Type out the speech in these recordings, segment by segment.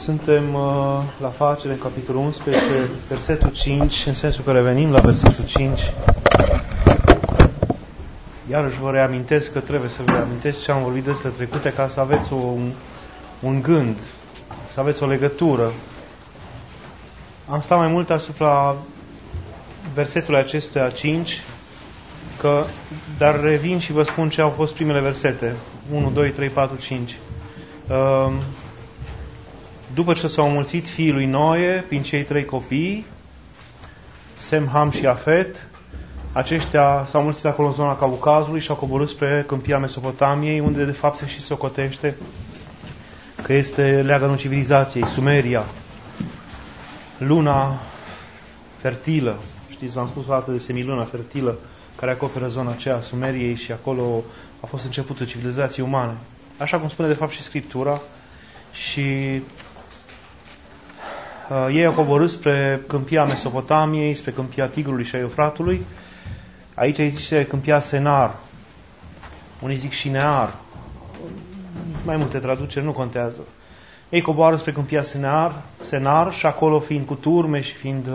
Suntem la Facere, în capitolul 11, versetul 5, în sensul că revenim la versetul 5. Iarăși vă reamintesc că trebuie să vă reamintesc ce am vorbit despre trecute, ca să aveți un gând, să aveți o legătură. Am stat mai mult asupra versetului acestuia 5, dar revin și vă spun ce au fost primele versete. 1, 2, 3, 4, 5. După ce s-au mulțit fiii lui Noe prin cei 3 copii, Sem, Ham și Afet, aceștia s-au mulțit acolo în zona Caucazului și au coborât spre câmpia Mesopotamiei, unde de fapt se și socotește că este leagănul civilizației, Sumeria, luna fertilă. Știți, v-am spus o dată de semiluna fertilă care acoperă zona aceea Sumeriei și acolo a fost începutul civilizației umane. Așa cum spune de fapt și Scriptura. Și ei au coborât spre câmpia Mesopotamiei, spre câmpia Tigrului și a Eufratului. Aici îi zice câmpia Senar. Unii zic Shinear. Mai multe traduceri, nu contează. Ei coboară spre câmpia Senar și acolo fiind cu turme și fiind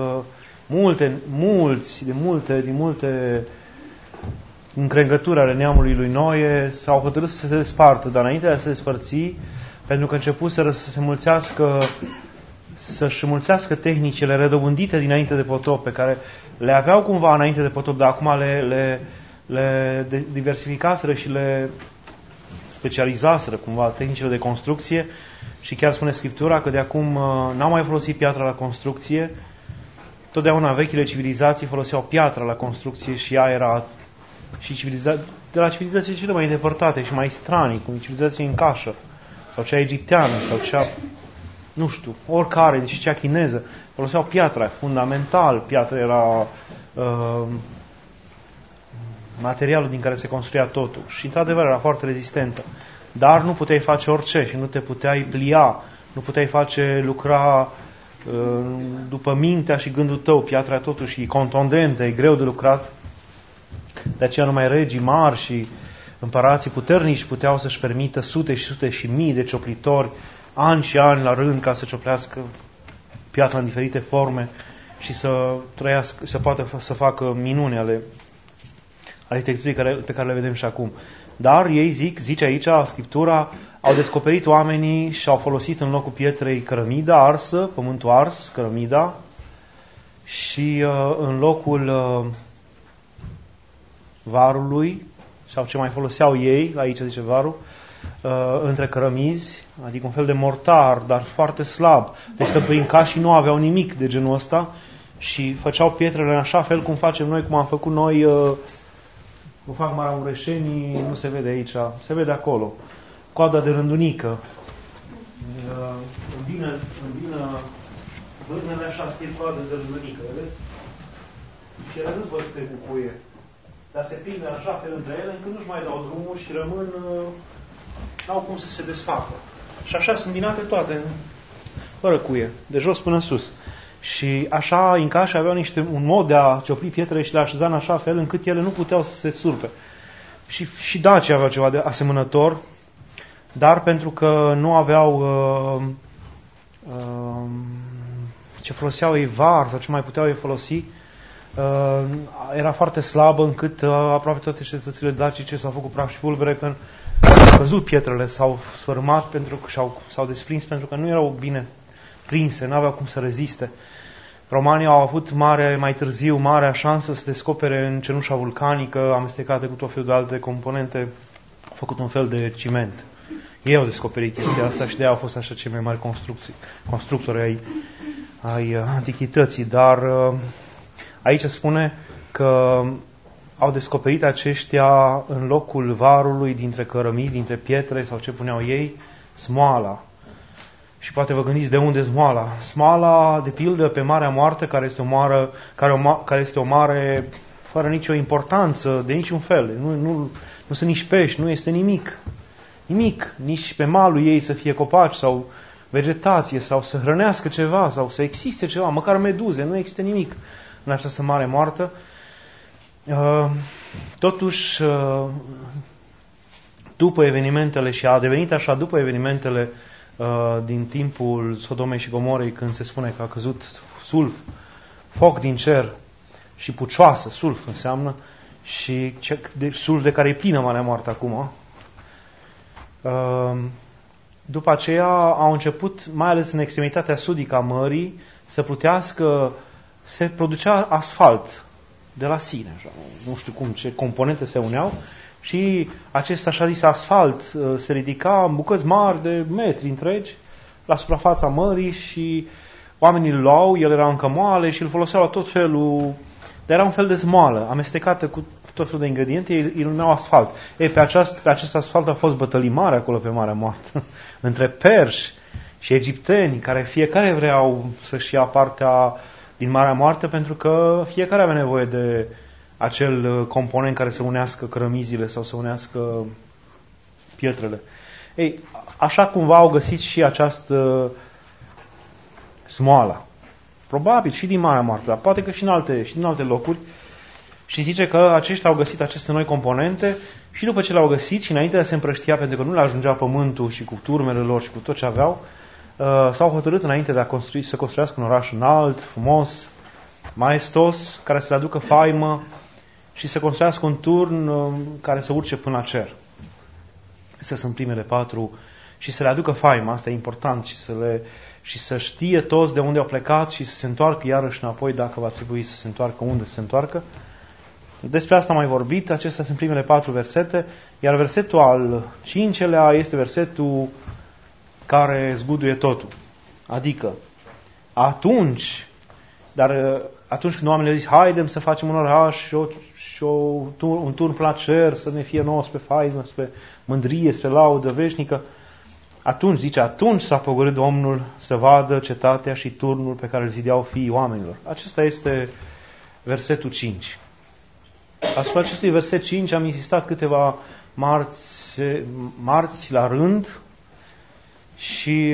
din multe încrengături ale neamului lui Noe, s-au hotărât să se despartă, dar înainte de a se despărți, pentru că începuseră să-și mulțească tehnicile redobândite dinainte de potop, pe care le aveau cumva înainte de potop, dar acum le diversificaseră și le specializaseră cumva tehnicile de construcție. Și chiar spune Scriptura că de acum n-au mai folosit piatra la construcție. Totdeauna vechile civilizații foloseau piatra la construcție și ea era și de la civilizații cele mai îndepărtate și mai stranii, cum civilizația în cașă, sau cea egipteană, sau cea, nu știu, oricare, și cea chineză, foloseau piatra, fundamental, piatra era materialul din care se construia totul. Și într-adevăr era foarte rezistentă. Dar nu puteai face orice și nu te puteai plia, nu puteai lucra după mintea și gândul tău. Piatra totuși e contundentă, e greu de lucrat. De aceea numai regii mari și împărații puternici puteau să-și permită sute și sute și mii de cioplitori, ani și ani la rând, ca să cioplească piatra în diferite forme și să poată să facă minuni ale arhitecturii pe care le vedem și acum. Dar ei zice aici, Scriptura, au descoperit oamenii și au folosit în locul pietrei cărămida arsă, pământul ars, cărămida, și în locul varului, sau ce mai foloseau ei, aici zice varul, între cărămizi, adică un fel de mortar, dar foarte slab. Deci tăpâincașii nu aveau nimic de genul ăsta și făceau pietrele în așa fel cum facem noi, cum am făcut noi. Cum fac maramureșenii, nu se vede aici, se vede acolo. Coada de rândunică. Îmbină vârnele așa, stil coada de rândunică, vedeți? Și ele nu-ți văzute cu cuie. Dar se prinde așa fel între ele, încât nu-și mai dau drumul și rămân, n-au cum să se desfacă. Și așa sunt binate toate, fără cuie, de jos până sus. Și așa incașii aveau un mod de a ciopli pietrele și de a așeza în așa fel încât ele nu puteau să se surpe. Și dacii aveau ceva de asemănător, dar pentru că nu aveau ce foloseau ei var sau ce mai puteau ei folosi, era foarte slabă încât aproape toate cetățile dacice s-au făcut praf și pulbere, că au căzut pietrele, s-au sfârmat s-au desprins pentru că nu erau bine prinse, nu aveau cum să reziste. Romanii au avut mai târziu marea șansă să descopere în cenușa vulcanică, amestecată cu tot felul de alte componente, au făcut un fel de ciment. Ei au descoperit chestia asta și de-aia au fost așa cei mai mari constructori ai antichității. Dar aici spune că au descoperit aceștia în locul varului, dintre cărămizi, dintre pietre sau ce puneau ei, smoala. Și poate vă gândiți de unde smoala. Smoala, de pildă, pe Marea Moartă, care este o mare fără nicio importanță, de niciun fel. Nu sunt nici pești, nu este nimic. Nimic. Nici pe malul ei să fie copaci sau vegetație sau să hrănească ceva sau să existe ceva, măcar meduze. Nu există nimic în această Mare Moartă. Totuși, după evenimentele, și a devenit așa după evenimentele din timpul Sodomei și Gomorei, când se spune că a căzut sulf, foc din cer și pucioasă, sulf înseamnă, și sulf de care e plină Marea Moartă acum. După aceea au început, mai ales în extremitatea sudică a mării, să plutească, se producea asfalt de la sine, așa, nu știu cum, ce componente se uneau, și acest așa zis asfalt se ridica în bucăți mari de metri întregi la suprafața mării și oamenii îl luau, el era încă moale și îl foloseau la tot felul, dar era un fel de smoală amestecată cu tot felul de ingrediente, îl numeau asfalt. Pe acest asfalt a fost bătălii mari acolo pe Marea Moartă, între perși și egipteni, care fiecare vreau să-și ia partea din Marea Moartă, pentru că fiecare avea nevoie de acel component care să unească cărămizile sau să unească pietrele. Ei, așa cumva au găsit și această smoală. Probabil și din Marea Moartă, dar poate că și în alte locuri. Și zice că aceștia au găsit aceste noi componente și după ce le-au găsit și înainte de a se împrăștia, pentru că nu le ajungea pământul și cu turmele lor și cu tot ce aveau, s-au hotărât înainte de să construiască un oraș înalt, frumos, maestos, care să le aducă faimă și să construiască un turn care să urce până la cer. Astea sunt primele 4 și să le aducă faimă, asta e important, și să știe toți de unde au plecat și să se întoarcă iarăși înapoi dacă va trebui să se întoarcă, unde să se întoarcă. Despre asta am mai vorbit, acestea sunt primele 4 versete, iar versetul al 5-lea este versetul care zguduie totul. Adică, atunci când oamenii au zis, haidem să facem un oraș și un turn la cer, să ne fie nouă spre faimă, spre mândrie, spre laudă veșnică, atunci s-a pogorât Domnul să vadă cetatea și turnul pe care îl zideau fiii oamenilor. Acesta este versetul 5. Asupra acestui verset 5 am insistat câteva marți la rând și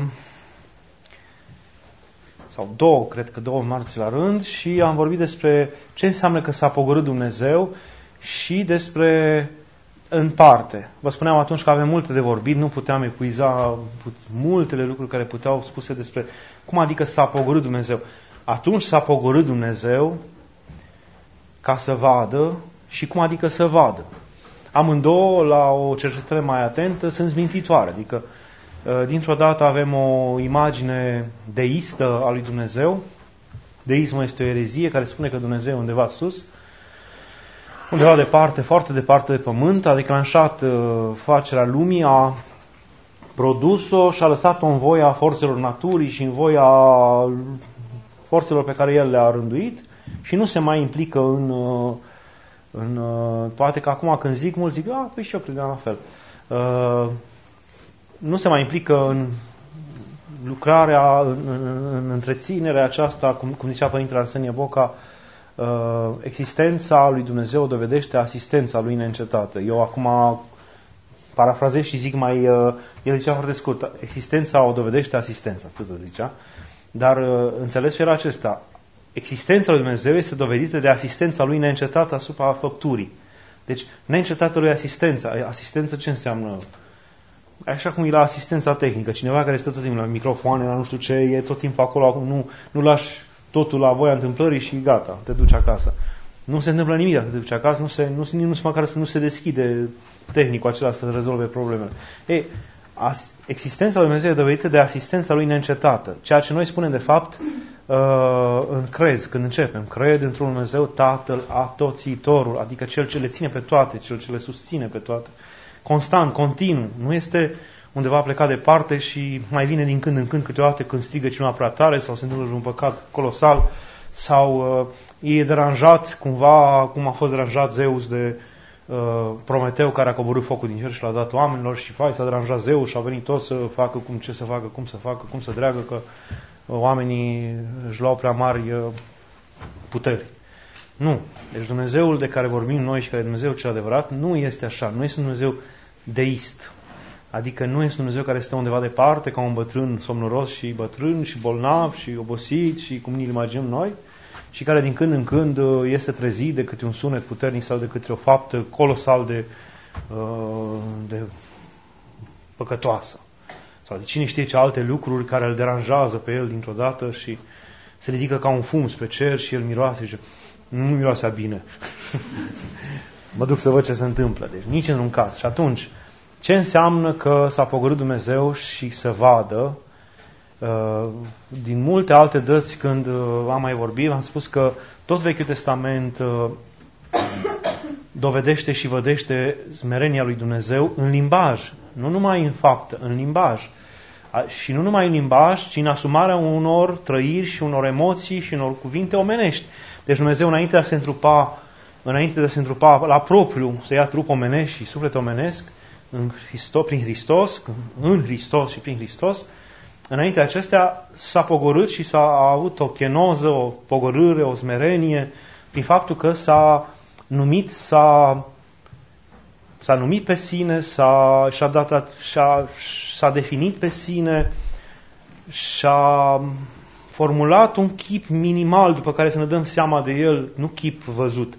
sau cred că două marți la rând, și am vorbit despre ce înseamnă că s-a pogorât Dumnezeu și despre în parte. Vă spuneam atunci că avem multe de vorbit, nu puteam epuiza multele lucruri care puteau spuse despre cum adică s-a pogorât Dumnezeu. Atunci s-a pogorât Dumnezeu ca să vadă și cum adică să vadă. Amândouă, la o cercetare mai atentă, sunt zmintitoare. Adică, dintr-o dată avem o imagine deistă a lui Dumnezeu. Deismul este o erezie care spune că Dumnezeu e undeva sus, undeva departe, foarte departe de pământ, a declanșat facerea lumii, a produs-o și a lăsat-o în voia forțelor naturii și în voia forțelor pe care El le-a rânduit și nu se mai implică în poate că acum când zic, mulți zic, păi și eu credeam la fel. Nu se mai implică în lucrarea, în întreținerea aceasta, cum zicea Părintele Arsenie Boca, existența lui Dumnezeu dovedește asistența lui neîncetată. Eu acum parafrazez și zic mai, el zicea foarte scurt, existența o dovedește asistența, atât zicea, dar înțeles era acesta. Existența lui Dumnezeu este dovedită de asistența lui neîncetată asupra făpturii. Deci, neîncetată lui asistența. Asistență ce înseamnă? Așa cum e la asistența tehnică. Cineva care stă tot timpul la microfoane, la nu știu ce, e tot timpul acolo, nu lași totul la voia întâmplării și gata, te duci acasă. Nu se întâmplă nimic dacă te duci acasă, măcar să nu se deschide tehnicul acela să rezolve problemele. Existența lui Dumnezeu e dovedită de asistența lui neîncetată. Ceea ce noi spunem de fapt în crez, când începem. Cred într-un Dumnezeu Tatăl Atotțitorul, adică Cel ce le ține pe toate, Cel ce le susține pe toate. Constant, continuu. Nu este undeva plecat departe și mai vine din când în când câteodată când strigă cineva prea tare sau se întâmplă un păcat colosal sau e deranjat cumva cum a fost deranjat Zeus de Prometeu care a coborât focul din cer și l-a dat oamenilor și s-a deranjat Zeus și au venit toți să facă cum să dreagă că oamenii își luau prea mari puteri. Nu. Deci Dumnezeul de care vorbim noi și care e Dumnezeu cel adevărat nu este așa. Nu este un Dumnezeu deist. Adică nu este un Dumnezeu care stă undeva departe ca un bătrân somnoros și bătrân și bolnav și obosit și cum ni-l imaginăm noi și care din când în când este trezit de câte un sunet puternic sau de câte o faptă colosal de păcătoasă. sau de cine știe ce alte lucruri care îl deranjează pe el dintr-o dată și se ridică ca un fum spre cer și el miroase și zice, nu miroasea bine. Mă duc să văd ce se întâmplă. Deci nici în un caz. Și atunci, ce înseamnă că s-a pogorât Dumnezeu și să vadă? Din multe alte dăți când am mai vorbit, am spus că tot Vechiul Testament dovedește și vădește smerenia lui Dumnezeu în limbaj, nu numai în faptă, în limbaj. Și nu numai în limbaj, ci în asumarea unor trăiri și unor emoții și unor cuvinte omenești. Deci Dumnezeu înainte de a se întrupa la propriu, să ia trup omenesc și suflet omenesc, în Hristos și prin Hristos, înainte acestea s-a pogorât și s-a avut o chenoză, o pogorâre, o smerenie, prin faptul că s-a numit pe sine, s-a definit pe sine, și-a formulat un chip minimal după care să ne dăm seama de el, nu chip văzut,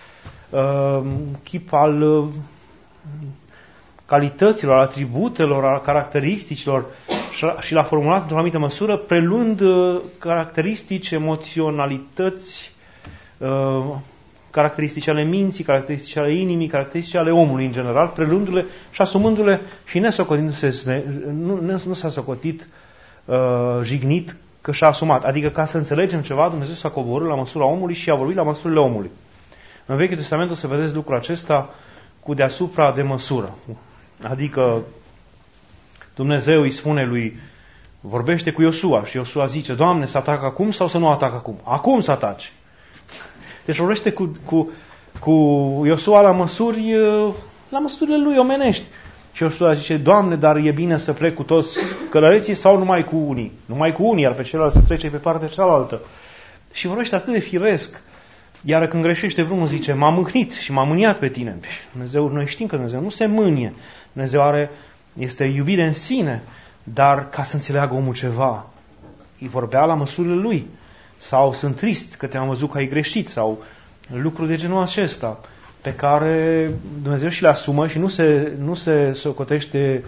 chip al calităților, atributelor, al caracteristicilor și l-a formulat într-o anumită măsură, preluând caracteristici, emoționalități, caracteristici ale minții, caracteristici ale inimii, caracteristici ale omului în general, preluându-le și asumându-le și nesocotindu-se, nu s-a socotit jignit că și-a asumat. Adică ca să înțelegem ceva, Dumnezeu s-a coborât la măsura omului și a vorbit la măsurile omului. În Vechiul Testament o să vedeți lucrul acesta cu deasupra de măsură. Adică Dumnezeu îi spune vorbește cu Iosua și Iosua zice, Doamne, să atac acum sau să nu atac acum? Acum să ataci. Deci vorbește cu Iosua la măsurile lui omenești. Și Iosua zice, Doamne, dar e bine să plec cu toți călăreții sau numai cu unii? Numai cu unii, iar pe ceilalți trece pe partea cealaltă. Și vorbește atât de firesc. Iar când greșește vreunul zice, m-am mâhnit și m-am mâniat pe tine. Dumnezeu, noi știm că Dumnezeu nu se mânie. Dumnezeu este iubire în sine, dar ca să înțeleagă omul ceva, îi vorbea la măsurile lui. Sau sunt trist că te-am văzut că ai greșit, sau lucruri de genul acesta, pe care Dumnezeu și le asumă și nu se socotește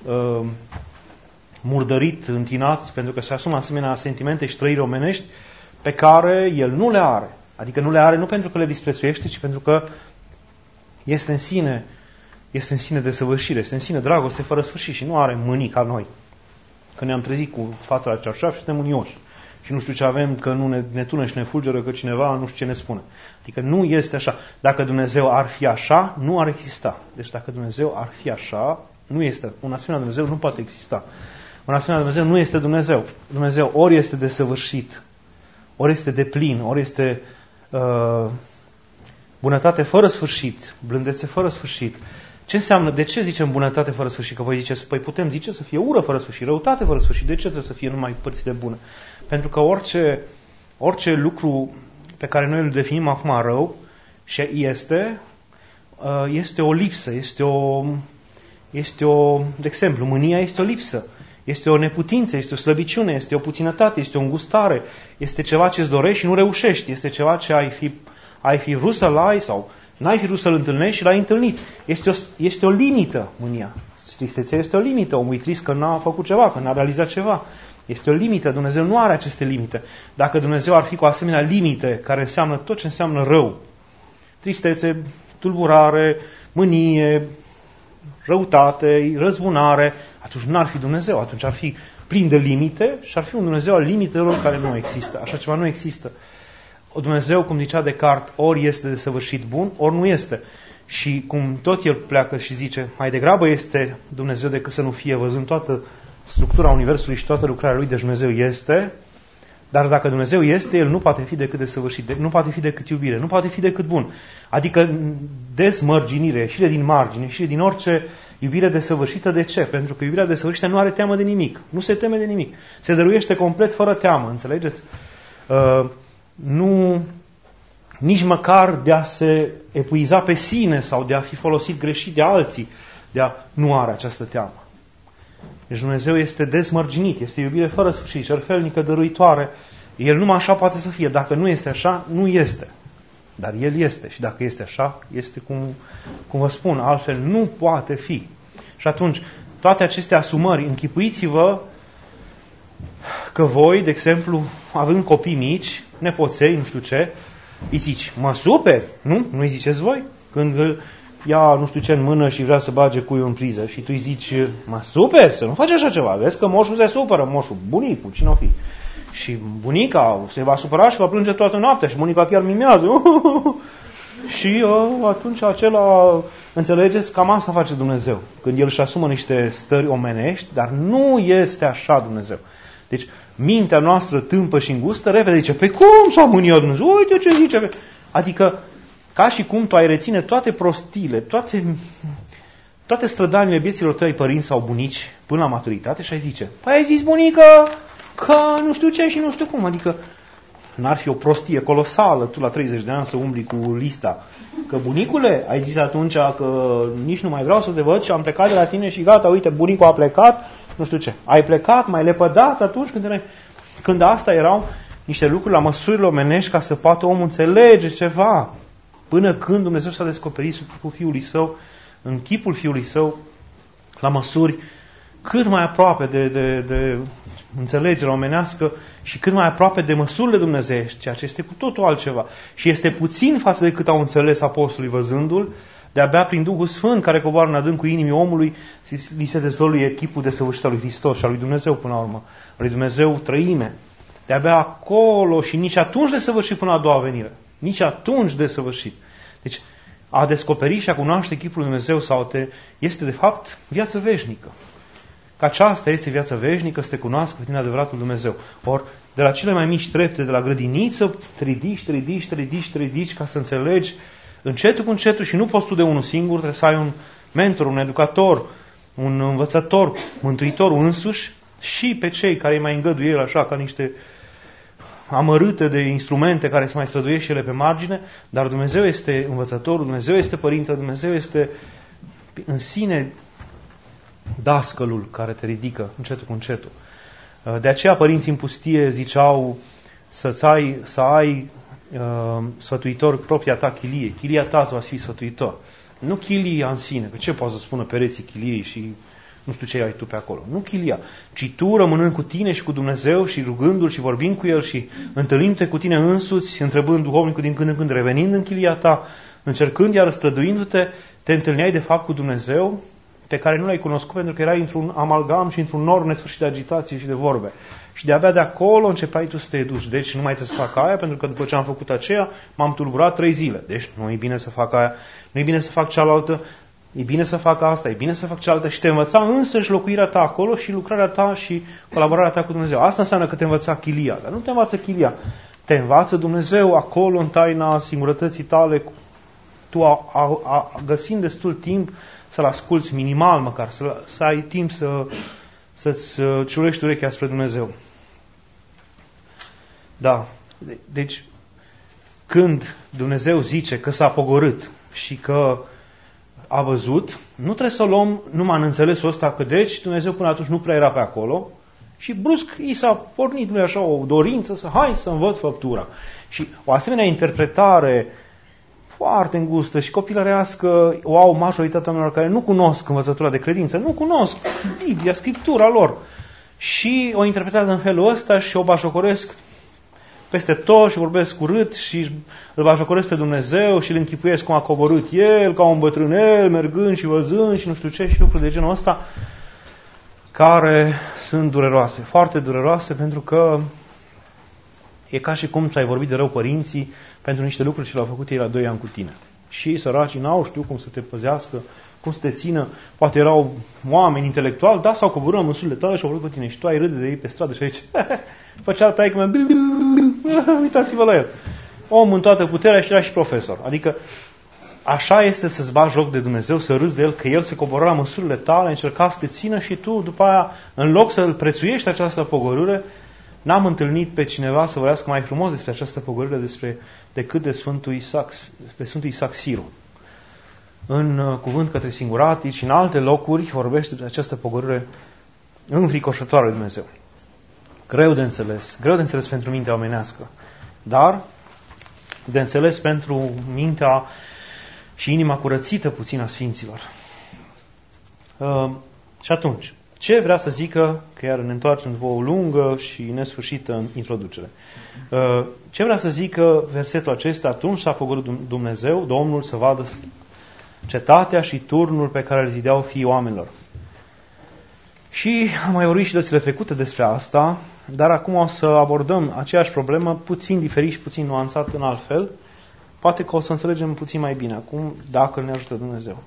murdărit, întinat, pentru că se asumă asemenea sentimente și trăiri omenești pe care el nu le are. Adică nu le are nu pentru că le disprețuiește, ci pentru că este în sine desăvârșire, este în sine dragoste fără sfârșit și nu are mânii ca noi. Că ne-am trezit cu fața la cearșaf și suntem mânioși. Și nu știu ce avem, că nu ne tună și ne fulgeră, că cineva nu știu ce ne spune. Adică nu este așa. Dacă Dumnezeu ar fi așa, nu ar exista. Deci dacă Dumnezeu ar fi așa, nu este. Un asemenea Dumnezeu nu poate exista. Un asemenea Dumnezeu nu este Dumnezeu. Dumnezeu ori este desăvârșit, ori este deplin, ori este bunătate fără sfârșit, blândețe fără sfârșit. Ce înseamnă? De ce zicem bunătate fără sfârșit? Că voi ziceți, păi putem zice să fie ură fără sfârșit, răutate fără sfârșit. De ce trebuie să fie numai părțile bune? Pentru că orice lucru pe care noi îl definim acum rău și este o lipsă, de exemplu, mânia este o lipsă, este o neputință, este o slăbiciune, este o puținătate, este o îngustare, este ceva ce îți dorești și nu reușești, este ceva ce ai fi vrut să-l ai sau n-ai fi vrut să-l întâlnești și l-ai întâlnit. Este o limită, mânia. Tristețea este o limită. Omul e trist că n-a făcut ceva, că n-a realizat ceva. Este o limită. Dumnezeu nu are aceste limite. Dacă Dumnezeu ar fi cu asemenea limite care înseamnă tot ce înseamnă rău, tristețe, tulburare, mânie, răutate, răzbunare, atunci n-ar fi Dumnezeu. Atunci ar fi plin de limite și ar fi un Dumnezeu al limitelor care nu există. Așa ceva nu există. Dumnezeu, cum zicea Descartes, ori este desăvârșit bun, ori nu este. Și cum tot el pleacă și zice, mai degrabă este Dumnezeu decât să nu fie, văzând toată structura Universului și toată lucrarea Lui, deci Dumnezeu este, dar dacă Dumnezeu este, El nu poate fi decât desăvârșit, nu poate fi decât iubire, nu poate fi decât bun. Adică dezmărginire, ieșire din margine, ieșire din orice iubire desăvârșită. De ce? Pentru că iubirea desăvârșită nu are teamă de nimic, nu se teme de nimic, se dăruiește complet fără teamă, înțelegeți? Nici măcar de a se epuiza pe sine sau de a fi folosit greșit de alții, nu are această teamă. Deci Dumnezeu este dezmărginit, este iubire fără sfârșit, cerfelnică, dăruitoare. El numai așa poate să fie. Dacă nu este așa, nu este. Dar El este. Și dacă este așa, este cum vă spun, altfel nu poate fi. Și atunci, toate aceste asumări. Închipuiți-vă că voi, de exemplu, având copii mici, nepoței, nu știu ce, îi zici, mă super, nu? Nu îi ziceți voi? Când ia nu știu ce în mână și vrea să bage cuiul în priză și tu îi zici, mă super, să nu faci așa ceva, vezi că moșul se supără, moșul, bunicul, cine o fi? Și bunica se va supăra și va plânge toată noaptea și bunica chiar mimează. Și atunci acela, înțelegeți, cam asta face Dumnezeu. Când El își asumă niște stări omenești, dar nu este așa Dumnezeu. Deci, mintea noastră tâmpă și îngustă, repede zice, pe cum s-a mâniat Dumnezeu? Uite ce zice. Adică, ca și cum tu ai reține toate prostile, toate strădanile vieților tăi părinți sau bunici până la maturitate și ai zice, păi ai zis bunică că nu știu ce și nu știu cum. Adică, n-ar fi o prostie colosală tu la 30 de ani să umbli cu lista. Că bunicule, ai zis atunci că nici nu mai vreau să te văd și am plecat de la tine și gata, uite, bunicul a plecat, nu știu ce. Ai plecat, mai lepădat atunci când asta erau niște lucruri la măsurile omenești ca să poată omul înțelege ceva. Până când Dumnezeu s-a descoperit sub chipul Fiului Său, în chipul Fiului Său, la măsuri cât mai aproape de înțelegerea omenească și cât mai aproape de măsurile dumnezeiești, ceea ce este cu totul altceva. Și este puțin față de cât au înțeles apostolii văzându-l, de-abia prin Duhul Sfânt care coboară în adâncul inimii omului, li se dezvăluie chipul desăvârșit al lui Hristos și al lui Dumnezeu până la urmă, al lui Dumnezeu trăime. De-abia acolo și nici atunci desăvârșit până la a doua venire. Nici atunci desăvârșit. Deci, a descoperi și a cunoaște chipul lui Dumnezeu este de fapt viață veșnică. Că aceasta este viața veșnică, să te cunoască pe tine adevăratul Dumnezeu. Ori, de la cele mai mici trepte, de la grădiniță, te ridici ca să înțelegi încetul cu încetul și nu poți tu de unul singur, trebuie să ai un mentor, un educator, un învățător, mântuitorul însuși și pe cei care îi mai îngăduie el așa ca niște amărâte de instrumente care se mai străduie și ele pe margine, dar Dumnezeu este învățătorul, Dumnezeu este părintele, Dumnezeu este în sine dascălul care te ridică încetul cu încetul. De aceea părinții în pustie ziceau să ai sfătuitor propria ta chilie. Chilia ta va fi sfătuitor. Nu chilia în sine, că ce poate să spună pereții chiliei și nu știu ce ai tu pe acolo. Nu chilia, ci tu rămânând cu tine și cu Dumnezeu și rugându-L și vorbind cu El și întâlnindu-te cu tine însuți, întrebând duhovnicul din când în când, revenind în chilia ta, încercând iar străduindu-te, te întâlneai de fapt cu Dumnezeu pe care nu l-ai cunoscut pentru că erai într-un amalgam și într-un nor nesfârșit de agitație și de vorbe. Și de-abia de acolo începeai tu să te duci. Deci nu mai trebuie să fac aia, pentru că după ce am făcut aceea, m-am tulburat 3 zile. Deci nu e bine să fac aia, nu e bine să fac cealaltă, e bine să fac asta, e bine să fac cealaltă. Și te învăța însăși locuirea ta acolo și lucrarea ta și colaborarea ta cu Dumnezeu. Asta înseamnă că te învăța chilia, dar nu te învață chilia. Te învață Dumnezeu acolo în taina singurătății tale, tu găsind destul timp să-L asculți minimal măcar, să ai timp să-ți ciulești urechea spre Dumnezeu. Da. Deci, când Dumnezeu zice că s-a pogorât și că a văzut, nu trebuie să o luăm numai în înțelesul ăsta că deci Dumnezeu până atunci nu prea era pe acolo și brusc i s-a pornit lui așa o dorință să învăț făptura. Și o asemenea interpretare foarte îngustă și copilărească o au majoritatea oamenilor care nu cunosc învățătura de credință, nu cunosc Biblia, Scriptura lor și o interpretează în felul ăsta și o bajocoresc peste tot și vorbesc urât și îl bajocoresc pe Dumnezeu și îl închipuiesc cum a coborât El, ca un bătrânel, mergând și văzând și nu știu ce și lucruri de genul ăsta care sunt dureroase, foarte dureroase, pentru că e ca și cum ți-ai vorbit de rău părinții pentru niște lucruri ce le-au făcut ei la 2 ani cu tine. Și săracii n-au știu cum să te păzească, cum să te țină. Poate erau oameni intelectuali, da, sau coborât măsurile tale și au vorbit cu tine și tu ai râde de ei pe stradă și aici făcea taică mea, uitați-vă la el. Om în toată puterea și era și profesor. Adică așa este să-ți bagi joc de Dumnezeu, să râzi de El, că El se coboră la măsurile tale, încerca să te țină și tu, după aia, în loc să-L prețuiești această pogorâre, n-am întâlnit pe cineva să vorbească mai frumos despre această pogorâre decât de Sfântul Isaac Siru. În Cuvânt către Singuratici și în alte locuri vorbește despre această pogorâre înfricoșătoare lui Dumnezeu. Greu de înțeles pentru mintea omenească, dar de înțeles pentru mintea și inima curățită puțin a Sfinților. Și atunci, ce vrea să zică, că iar ne întoarcem după o lungă și nesfârșită introducere. Ce vrea să zică versetul acesta? Atunci s-a făcut Dumnezeu, Domnul, să vadă cetatea și turnul pe care îl zideau fiii oamenilor. Și am mai vorbit și dățile trecute despre asta, dar acum o să abordăm aceeași problemă puțin diferit și puțin nuanțat în alt fel. Poate că o să înțelegem puțin mai bine acum, dacă ne ajută Dumnezeu.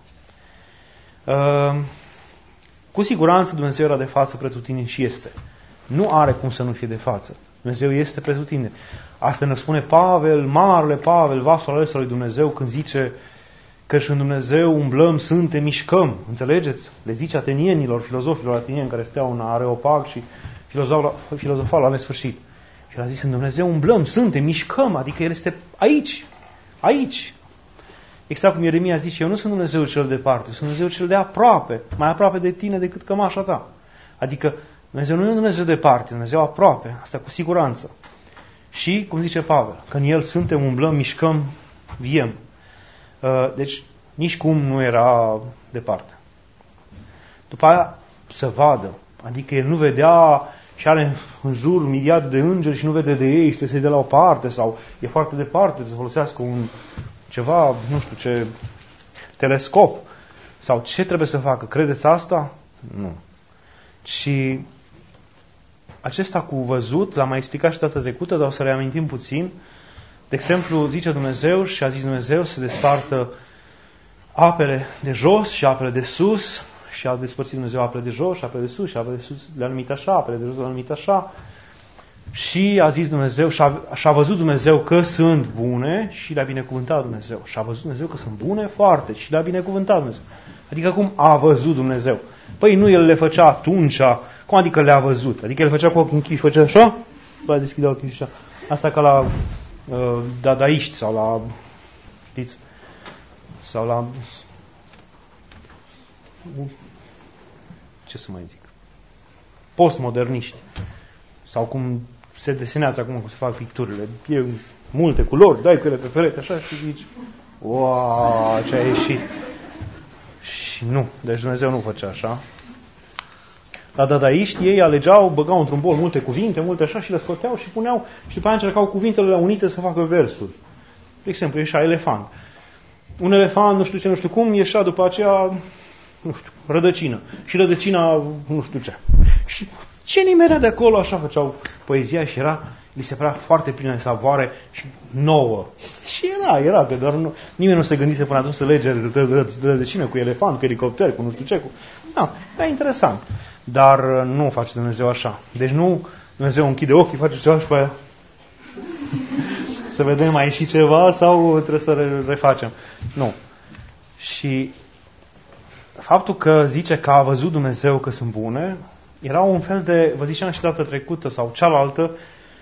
Cu siguranță Dumnezeu era de față pretutindeni și este. Nu are cum să nu fie de față. Dumnezeu este pretutindeni. Asta ne spune Pavel, marele Pavel, vasul ales al lui Dumnezeu, când zice că și în Dumnezeu umblăm, suntem, mișcăm. Înțelegeți? Le zice atenienilor, filozofilor atenieni care steau în Areopag și filozofal la nesfârșit. Și el a zis, în Dumnezeu umblăm, suntem, mișcăm, adică El este aici. Aici. Exact cum Ieremia zice, eu nu sunt Dumnezeu cel departe, sunt Dumnezeu cel de aproape, mai aproape de tine decât cămașa ta. Adică Dumnezeu nu e un Dumnezeu departe, Dumnezeu aproape, asta cu siguranță. Și, cum zice Pavel, că în El suntem, umblăm, mișcăm, viem. Deci, nici cum nu era departe. După aia, să vadă. Adică El nu vedea și are în jur miliarde de îngeri și nu vede de ei și trebuie să-i dea la o parte sau e foarte departe să folosească ceva, nu știu ce, telescop sau ce trebuie să facă. Credeți asta? Nu. Și acesta cu văzut, l-am mai explicat și data trecută, dar o să reamintim puțin. De exemplu, zice Dumnezeu și a zis Dumnezeu să despartă apele de jos și apele de sus și a despărțit Dumnezeu apele de jos și apele de sus și apele de sus le-a numit așa, apele de jos le-a numit așa. Și a zis Dumnezeu, și-a văzut Dumnezeu că sunt bune și le-a binecuvântat Dumnezeu. Și-a văzut Dumnezeu că sunt bune foarte și le-a binecuvântat Dumnezeu. Adică cum a văzut Dumnezeu? Păi nu El le făcea atunci, cum adică le-a văzut? Adică El făcea cu ochii închiși, făcea așa, bă, deschidea ochii așa. Asta ca la dadaiști sau la, știți, sau la, ce să mai zic, postmoderniști. Sau cum se desenează acum, cum se fac picturile. E multe culori, dai cu ele pe perete, așa, și zici, uau, ce a ieșit. Și nu, deci Dumnezeu nu făcea așa. La dadaiști, ei alegeau, băgau într-un bol multe cuvinte, multe așa, și le scoteau și puneau, și după aia încercau cuvintele unite să facă versuri. De exemplu, ieșea elefant. Un elefant, nu știu ce, nu știu cum, ieșea după aceea, nu știu, rădăcină. Și rădăcina, nu știu ce. Și ce nimerea de acolo, așa făceau poezia și li se părea foarte plină de savoare și nouă. Și era, că doar nimeni nu se gândise până atunci să lege rădăcină cu elefant, cu elicopter, cu nu știu ce. E interesant. Dar nu face Dumnezeu așa. Deci nu Dumnezeu închide ochii, face ceva și pe aia să vedem mai ieși ceva sau trebuie să refacem. Nu. Și faptul că zice că a văzut Dumnezeu că sunt bune, era un fel de, vă ziceam și data trecută sau cealaltă,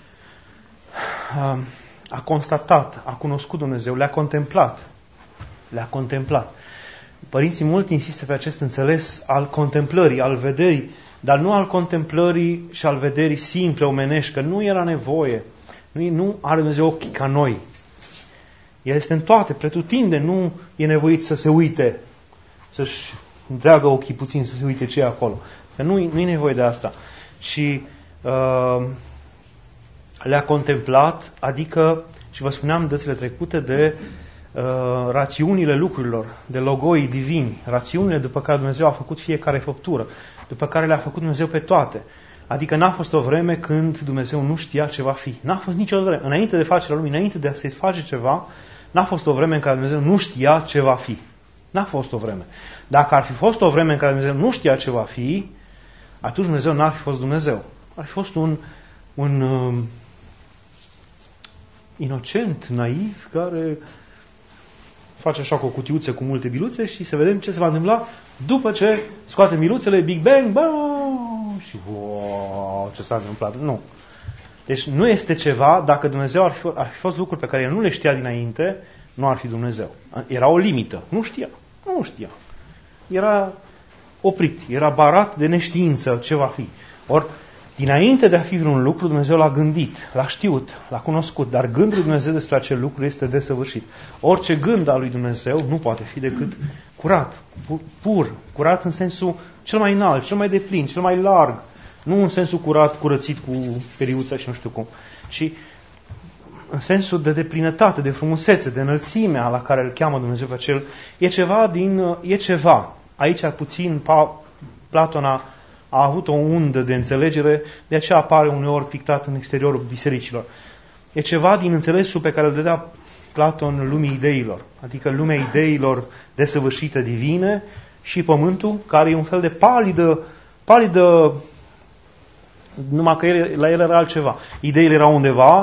a constatat, a cunoscut Dumnezeu, le-a contemplat. Le-a contemplat. Părinții mult insistă pe acest înțeles al contemplării, al vederii, dar nu al contemplării și al vederii simple, omenești, că nu era nevoie. Nu are Dumnezeu ochii ca noi. El este în toate, pretutinde, nu e nevoit să se uite, să-și întreagă ochii puțin, să se uite ce e acolo. Că nu e nevoie de asta. Și le-a contemplat, adică, și vă spuneam dățile trecute, de rațiunile lucrurilor, de logoi divini, rațiunile după care Dumnezeu a făcut fiecare făptură, după care le-a făcut Dumnezeu pe toate. Adică n-a fost o vreme când Dumnezeu nu știa ce va fi. N-a fost nicio vreme. Înainte de facerea lumii, înainte de a se face ceva, n-a fost o vreme în care Dumnezeu nu știa ce va fi. N-a fost o vreme. Dacă ar fi fost o vreme în care Dumnezeu nu știa ce va fi, atunci Dumnezeu n-ar fi fost Dumnezeu. Ar fi fost un inocent, naiv, care face așa cu o cutiuță cu multe biluțe și să vedem ce se va întâmpla după ce scoate biluțele, Big Bang, bam, și wow, ce s-a întâmplat. Nu. Deci nu este ceva, dacă Dumnezeu ar fi fost lucruri pe care El nu le știa dinainte, nu ar fi Dumnezeu. Era o limită. Nu știa. Era oprit. Era barat de neștiință ce va fi. Ori, dinainte de a fi vreun lucru, Dumnezeu l-a gândit, l-a știut, l-a cunoscut, dar gândul lui Dumnezeu despre acel lucru este desăvârșit. Orice gând al lui Dumnezeu nu poate fi decât curat, pur, curat în sensul cel mai înalt, cel mai deplin, cel mai larg. Nu în sensul curat, curățit cu periuța și nu știu cum, ci în sensul de deplinătate, de frumusețe, de înălțimea la care îl cheamă Dumnezeu pe acel. E ceva. Aici puțin Platon a avut o undă de înțelegere, de aceea apare uneori pictat în exteriorul bisericilor. E ceva din înțelesul pe care îl dădea Platon lumii ideilor, adică lumea ideilor desăvârșite divine și pământul, care e un fel de palidă, numai că la el era altceva. Ideile erau undeva,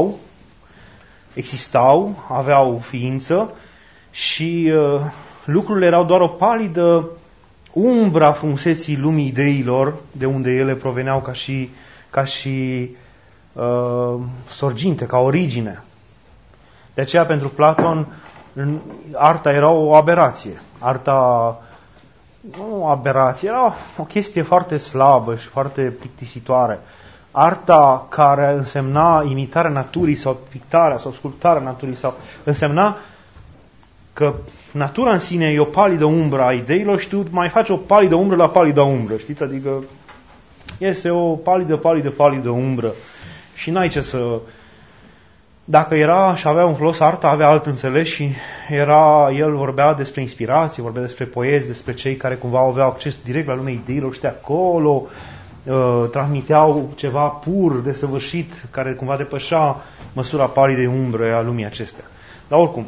existau, aveau ființă și lucrurile erau doar o palidă umbra frumuseții lumii ideilor, de unde ele proveneau ca și sorginte, ca origine. De aceea, pentru Platon, arta era o aberație. Era o chestie foarte slabă și foarte plictisitoare. Arta care însemna imitarea naturii sau pictarea sau sculptarea naturii sau însemna că natura în sine e o palidă umbră a ideilor și tu mai faci o palidă umbră la palidă umbră, știți? Adică este o palidă umbră și n-ai ce să... Dacă era și avea un folos, arta avea alt înțeles și el vorbea despre inspirație, vorbea despre poeți, despre cei care cumva aveau acces direct la lumea ideilor, știa acolo, transmiteau ceva pur, desăvârșit, care cumva depășea măsura palidei umbre a lumii acestea. Dar oricum,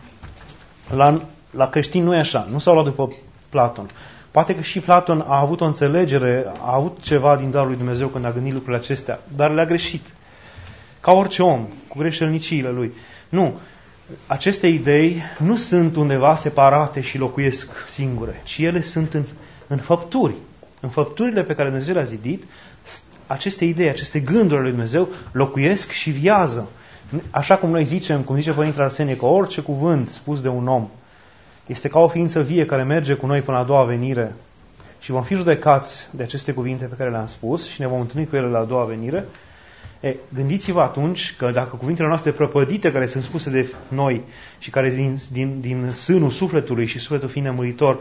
la creștini nu e așa, nu s-au luat după Platon. Poate că și Platon a avut o înțelegere, a avut ceva din darul lui Dumnezeu când a gândit lucrurile acestea, dar le-a greșit. Ca orice om, cu greșelniciile lui. Nu. Aceste idei nu sunt undeva separate și locuiesc singure, ci ele sunt în făpturi. În făpturile pe care Dumnezeu le-a zidit, aceste idei, aceste gânduri ale lui Dumnezeu locuiesc și viază. Așa cum noi zicem, cum zice Părintele Arsenie, că orice cuvânt spus de un om este ca o ființă vie care merge cu noi până la a doua venire și vom fi judecați de aceste cuvinte pe care le-am spus și ne vom întâlni cu ele la a doua venire. Gândiți-vă atunci că dacă cuvintele noastre prăpădite care sunt spuse de noi și care din sânul sufletului și sufletul fiind nemuritor,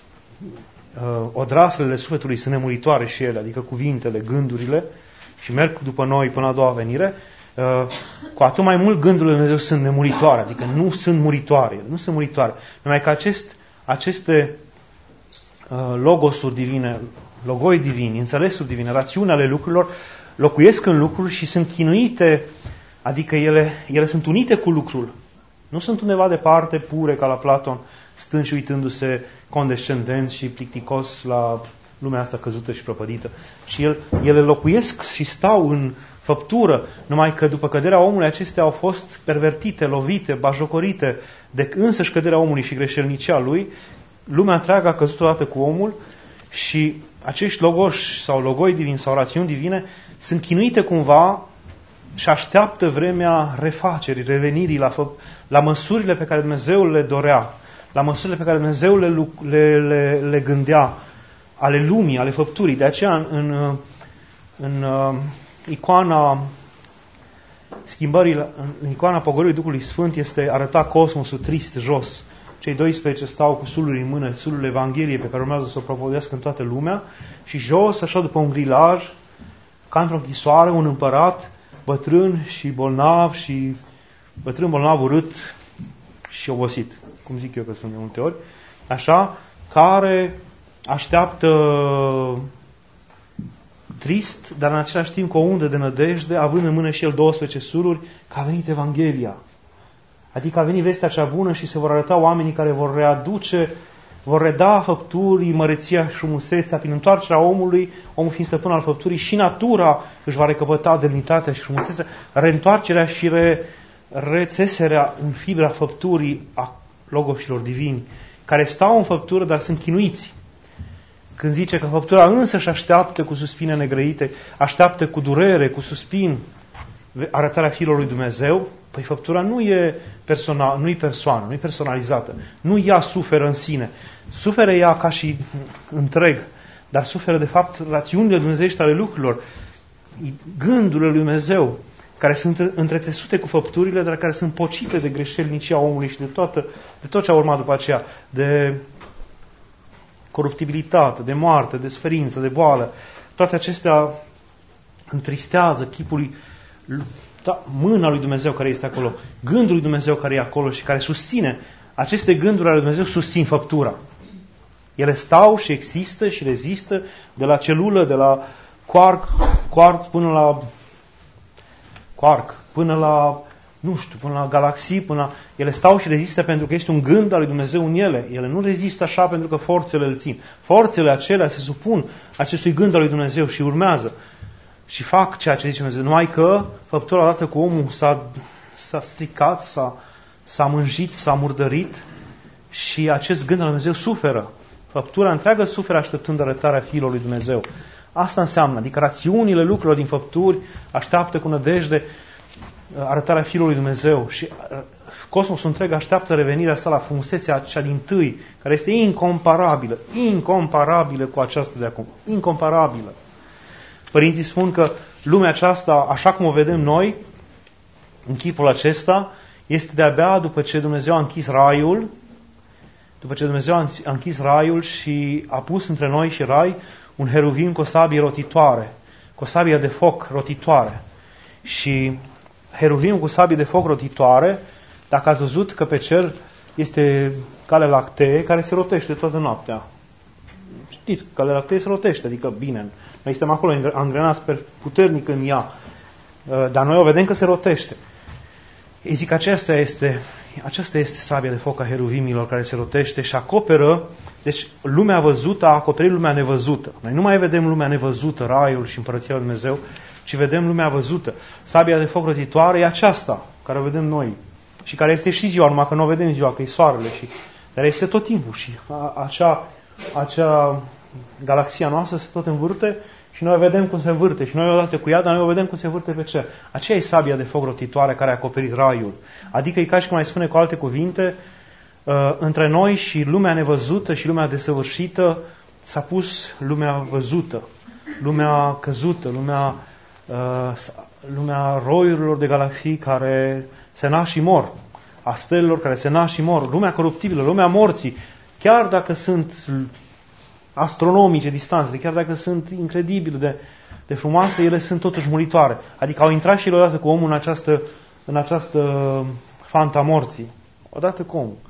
odraslele sufletului sunt nemuritoare și ele, adică cuvintele, gândurile, și merg după noi până la a doua venire, cu atât mai mult gândurile de Dumnezeu sunt nemuritoare, adică nu sunt muritoare. Nu sunt muritoare. Numai că aceste logosuri divine, logoi divini, înțelesuri divine, rațiuni ale lucrurilor, locuiesc în lucruri și sunt chinuite, adică ele sunt unite cu lucrul. Nu sunt undeva departe, pure, ca la Platon, stând și uitându-se condescendent și plicticos la lumea asta căzută și prăpădită. Și ele locuiesc și stau în făptură, numai că după căderea omului acestea au fost pervertite, lovite, bajocorite de însăși căderea omului și greșelnicea lui. Lumea întreagă a căzut odată cu omul și acești logoși sau logoi divini sau rațiuni divine sunt chinuite cumva și așteaptă vremea refacerii, revenirii la măsurile pe care Dumnezeu le dorea, la măsurile pe care Dumnezeu le gândea, ale lumii, ale făpturii. De aceea în icoana schimbării, în icoana pogorârii Duhului Sfânt este arătat cosmosul trist, jos. Cei 12 stau cu suluri în mână, sulul Evangheliei pe care urmează să o propovădească în toată lumea și jos, așa după un grilaj, ca într-o închisoare, un împărat bătrân și bolnav și bătrân, bolnav, urât și obosit, cum zic eu că sunt de multe ori, așa, care așteaptă trist, dar în același timp cu o undă de nădejde, având în mână și el 12 suluri, că a venit Evanghelia. Adică a venit vestea cea bună și se vor arăta oamenii care vor reda făpturii, măreția și frumusețea prin întoarcerea omului, omul fiind stăpân al făpturii, și natura își va recăpăta demnitatea și frumusețea, reîntoarcerea și rețeserea în fibra făpturii a logoșilor divini, care stau în făptură, dar sunt chinuiți. Când zice că făptura însă își așteaptă cu suspine negrăite, așteaptă cu durere, cu suspin, arătarea fiilor lui Dumnezeu, păi făptura nu e persoană, nu e personalizată. Nu ea suferă în sine. Suferă ea ca și întreg, dar suferă de fapt rațiunile dumnezeiești ale lucrurilor, gândurile lui Dumnezeu, care sunt întrețesute cu făpturile, dar care sunt pocite de greșelnicia omului și de tot ce a urmat după aceea, de coruptibilitate, de moarte, de suferință, de boală. Toate acestea întristează chipul, mâna lui Dumnezeu care este acolo, gândul lui Dumnezeu care e acolo și care susține. Aceste gânduri ale lui Dumnezeu susțin făptura. Ele stau și există și rezistă de la celulă, de la quark până la quark, până la, nu știu, până la galaxii, ele stau și rezistă pentru că este un gând al lui Dumnezeu în ele. Ele nu rezistă așa pentru că forțele îl țin. Forțele acelea se supun acestui gând al lui Dumnezeu și urmează. Și fac ceea ce zice Dumnezeu. Numai că făptura odată cu omul s-a stricat, s-a mânjit, s-a murdărit și acest gând al lui Dumnezeu suferă. Făptura întreagă suferă așteptând arătarea Fiilor lui Dumnezeu. Asta înseamnă, adică rațiunile lucrurilor din făpturi așteaptă cu nădejde arătarea Fiului lui Dumnezeu și cosmosul întreg așteaptă revenirea sa la frumusețea cea dintâi, care este incomparabilă cu aceasta de acum. Incomparabilă. Părinții spun că lumea aceasta, așa cum o vedem noi, în chipul acesta, este de-abia după ce Dumnezeu a închis raiul, și a pus între noi și rai un heruvim cu o sabie rotitoare, cu o sabie de foc rotitoare. Și heruvim cu sabie de foc rotitoare, dacă ați văzut că pe cer este cale lactee care se rotește toată noaptea. Știți, calea lactee se rotește, adică bine, noi suntem acolo angrenați puternic în ea, dar noi o vedem că se rotește. Ei zic, aceasta este sabia de foc a heruvimilor care se rotește și acoperă, deci lumea văzută a acoperit lumea nevăzută. Noi nu mai vedem lumea nevăzută, raiul și împărăția lui Dumnezeu, ci vedem lumea văzută. Sabia de foc rotitoare e aceasta, care o vedem noi și care este și ziua, numai că nu o vedem ziua, că e soarele, dar este tot timpul și acea galaxia noastră se tot învârte și noi vedem cum se învârte și noi odată cu ea, dar noi o vedem cum se învârte pe cer. Aceea e sabia de foc rotitoare care a acoperit raiul. Adică e ca și cum mai spune cu alte cuvinte, între noi și lumea nevăzută și lumea desăvârșită s-a pus lumea văzută, lumea căzută, lumea roiurilor de galaxii care se nasc și mor, a stelelor care se nasc și mor, lumea coruptibilă, lumea morții, chiar dacă sunt astronomice distanțele, chiar dacă sunt incredibil de frumoase, ele sunt totuși muritoare. Adică au intrat și ele odată cu omul în această fanta morții. Odată cu omul.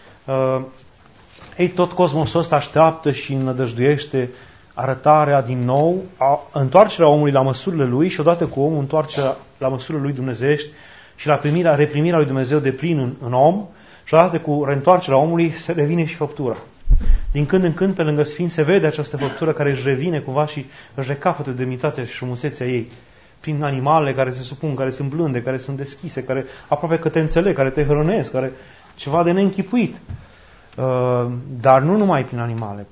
Tot cosmosul ăsta așteaptă și înădăjduiește arătarea din nou, întoarcerea omului la măsurile lui și odată cu omul întoarcerea la măsurile lui dumnezeiești și la reprimirea lui Dumnezeu de plin în om și odată cu reîntoarcerea omului se revine și făptura. Din când în când, pe lângă Sfinți, se vede această făptură care își revine cumva și își recapătă demnitatea și frumusețea ei. Prin animalele care se supun, care sunt blânde, care sunt deschise, care aproape că te înțeleg, care te hrănesc, care ceva de neînchipuit. Dar nu numai prin animale,